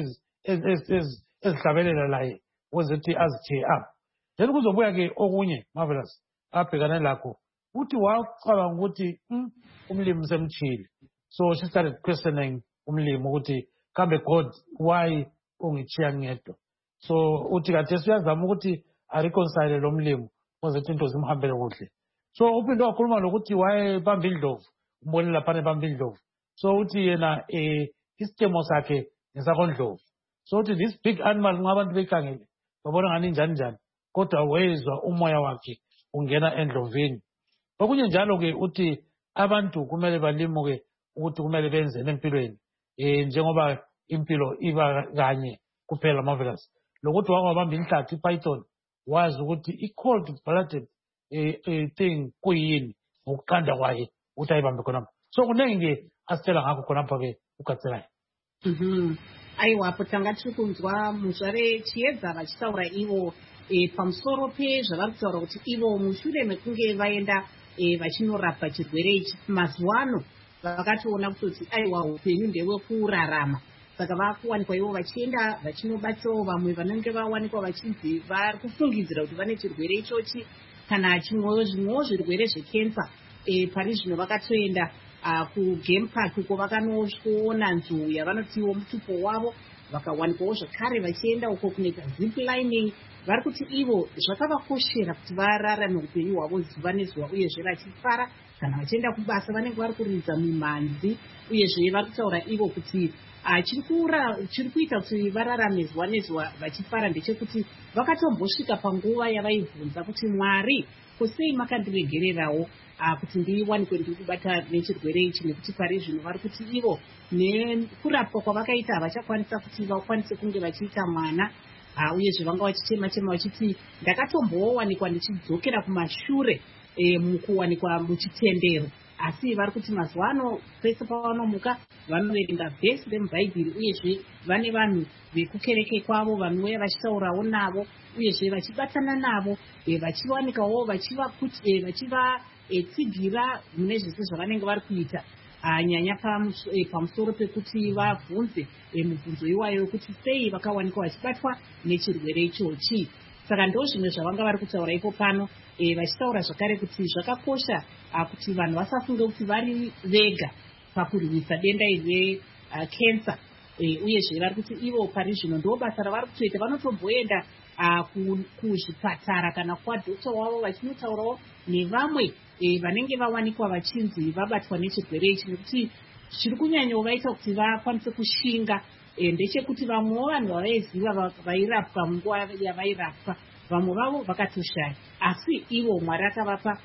ezihlabelela laye wenza ukuthi azithiye up. Then kuzobuya-ke okunye Marvelous abhekane lakho uthi wacabanga ukuthi umlimi semtshile. So she started questioning umlimi ukuthi kambe God why ungithiya ngedwa. So uthi khathesi uyazama ukuthi areconcile lo mlimi wenza ukuthi into zimhambele kuhle. So uphinde wakhuluma lokuthi wayebamba indlovu umbone laphana ebamba indlovu. So uthi yena isitemo sakhe ngesakondlovu. So uthi this big animal ngabantu bekhangele babona ngani njani kodwa wezwa umoya wakhe ungena endlovini. Okunye njalo-ke uthi abantu kumele balimuke ukuthi kumele benzeni empilweni njengoba impilo iba kanye kuphela Marvelous. Lokuthi wabamba inhlathi ipython wazi ukuthi i-cold blooded thing kuyini ngokuqanda kwaye ukuthi ayibambe khonapho. So kuningi asitshela ngakho khonapho-ke uGatselaye. Aiwapo tanga tiri kunzwa muzvare chiedza vachitaura ivo pamusoro pezvavari kutaura kuti ivo mushure mekunge vaenda vachinorapwa chirwere ichi mazuva ano vakatoona kutoti aiwa upenyu ndewekurarama. Saka vakuwanikwa ivo vachienda vachinobatsirawo vamwe vanenge vawanikwa vachinzi vari kufungidzira kuti vane chirwere ichochi kana zvimwewo zvirwere zvekensa. Pari zvino vakatoenda kugame park uko vakanoona nzou yavanotiwo mutupo wavo vakawanikwawo zvakare vachienda uko kunoita zip lining. Vari kuti ivo zvakavakoshera kuti vararame upenyu hwavo zuva nezuva uyezve vachifara kana vachienda kubasa vanenge vari kuridza mumhanzi. Uyezve vari kutaura ivo kuti chiri kuita kuti vararame zuva nezuva vachifara ndechekuti vakatombosvika panguva yavaibvunza kuti Mwari kusei makandiregererawo kuti ndiwanikwe ndiri kubata nechirwere ichi, nekuti pari zvino vari kuti ivo nekurapwa kwavakaita havachakwanisa kuti vakwanise kunge vachiita mwana. Uyezve vanga vachichema vachiti ndakatombowanikwa ndichidzokera kumashure mukuwanikwa muchitendero. Asi vari kuti mazuva ano pese pavanomuka vanoverenga vhesi remubhaibheri uyezve vane vanhu vekukereke kwavo vanouya vachitaurawo navo uyezve vachibatana navo vachiwanikawo vachivatsigira mune zvese zvavanenge vari kuita. Nyanya pamusoro pekuti vabvunze mibvunzo iwayo yokuti sei vakawanikwa vachibatwa nechirwere ichochi. Saka ndo zvimwe zvavanga vari kutaura ipo pano vachitaura zvakare kuti zvakakosha kuti vanhu vasafunge kuti vari vega pakurwisa denda iri rekensa. Uyezve vari kuti ivo pari zvino ndo basa ravari kutoita. Vanotomboenda kuzvipatara kana kwadhokta wavo vachinotaurawo nevamwe vanenge vawanikwa vachinzi vabatwa nechirwere ichi, nekuti chiri kunyanyovaita kuti vakwanise kushinga ndechekuti vamwewo vanhu vavaiziva vairapwa munguva yavairapwa vamwe vavo vakatoshaya. Asi ivo Mwari akavapa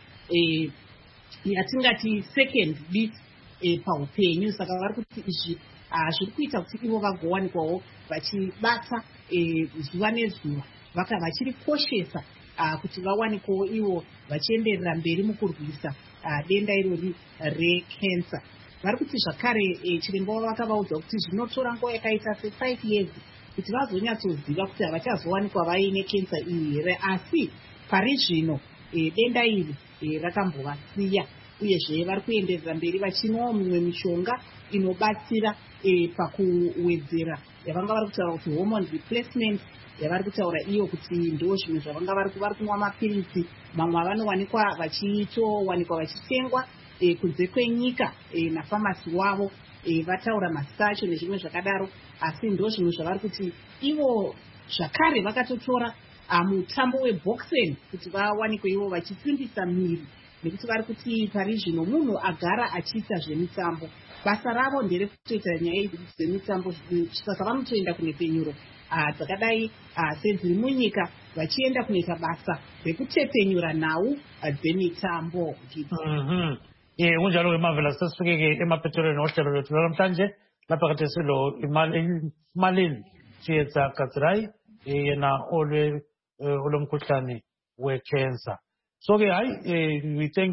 yatingati second beat paupenyu. Saka vari kuti izvi zviri kuita kuti ivo vagowanikwawo vachibata zuva nezuva vachirikoshesa kuti vawanikwawo ivo vachienderera mberi mukurwisa denda irori rekensa. Vari kuti zvakare chiremba wavo vakavaudza kuti zvinotora nguva yakaita se5 years kuti vazonyatsoziva kuti havachazowanikwa vaine kensa iyi here. Asi pari zvino denda iri rakambovasiya. Uyezve vari kuenderera mberi vachinwawo mimwe mishonga inobatsira pakuwedzera yavanga vari kutaura kuti hormone replacement yavari kutaura iyo kuti ndo zvimwe zvavanga vari kunwa mapirisi. Mamwe avanowanikwa vachitowanikwa vachitengwa kunze kwenyika nafamasi wavo vataura mazita acho nezvimwe zvakadaro. Asi ndo zvimwe zvavari kuti ivo zvakare vakatotora mutambo weboxing kuti vawanikwe ivo vachisimbisa miri, nekuti vari kuti pari zvino munhu agara achiita zvemitambo basa ravo nderekutoita nyaya dzemitambo. Saka vanotoenda kunepfenyuro dzakadai sedziri munyika vachienda kunoita basa rekutepenyura nhau dzemitambo. Kunjalo-ke Marvelous sesifike emapetelweni ohlelo lwethu lwanamhlanje lapha kade silo Malin Chietsa Gatsirai yena olomkhuhlane wecancer. So-ke we thank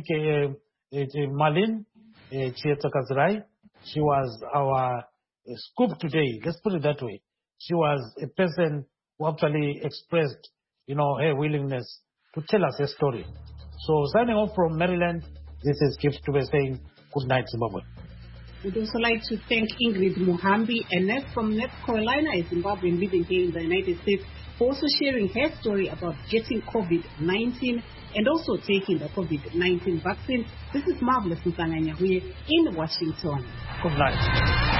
Malin Chietsa Gatsirai. She was our scoop today. Let's put it that way. She was a person who actually expressed, her willingness to tell us a story. So signing off from Maryland, this is Gift to be saying good night, Zimbabwe. We'd also like to thank Ingrid Muhambi, a nurse from North Carolina, a Zimbabwean living here in the United States, for also sharing her story about getting COVID-19 and also taking the COVID-19 vaccine. This is Marvelous Nsanganyahuye in Washington. Good night.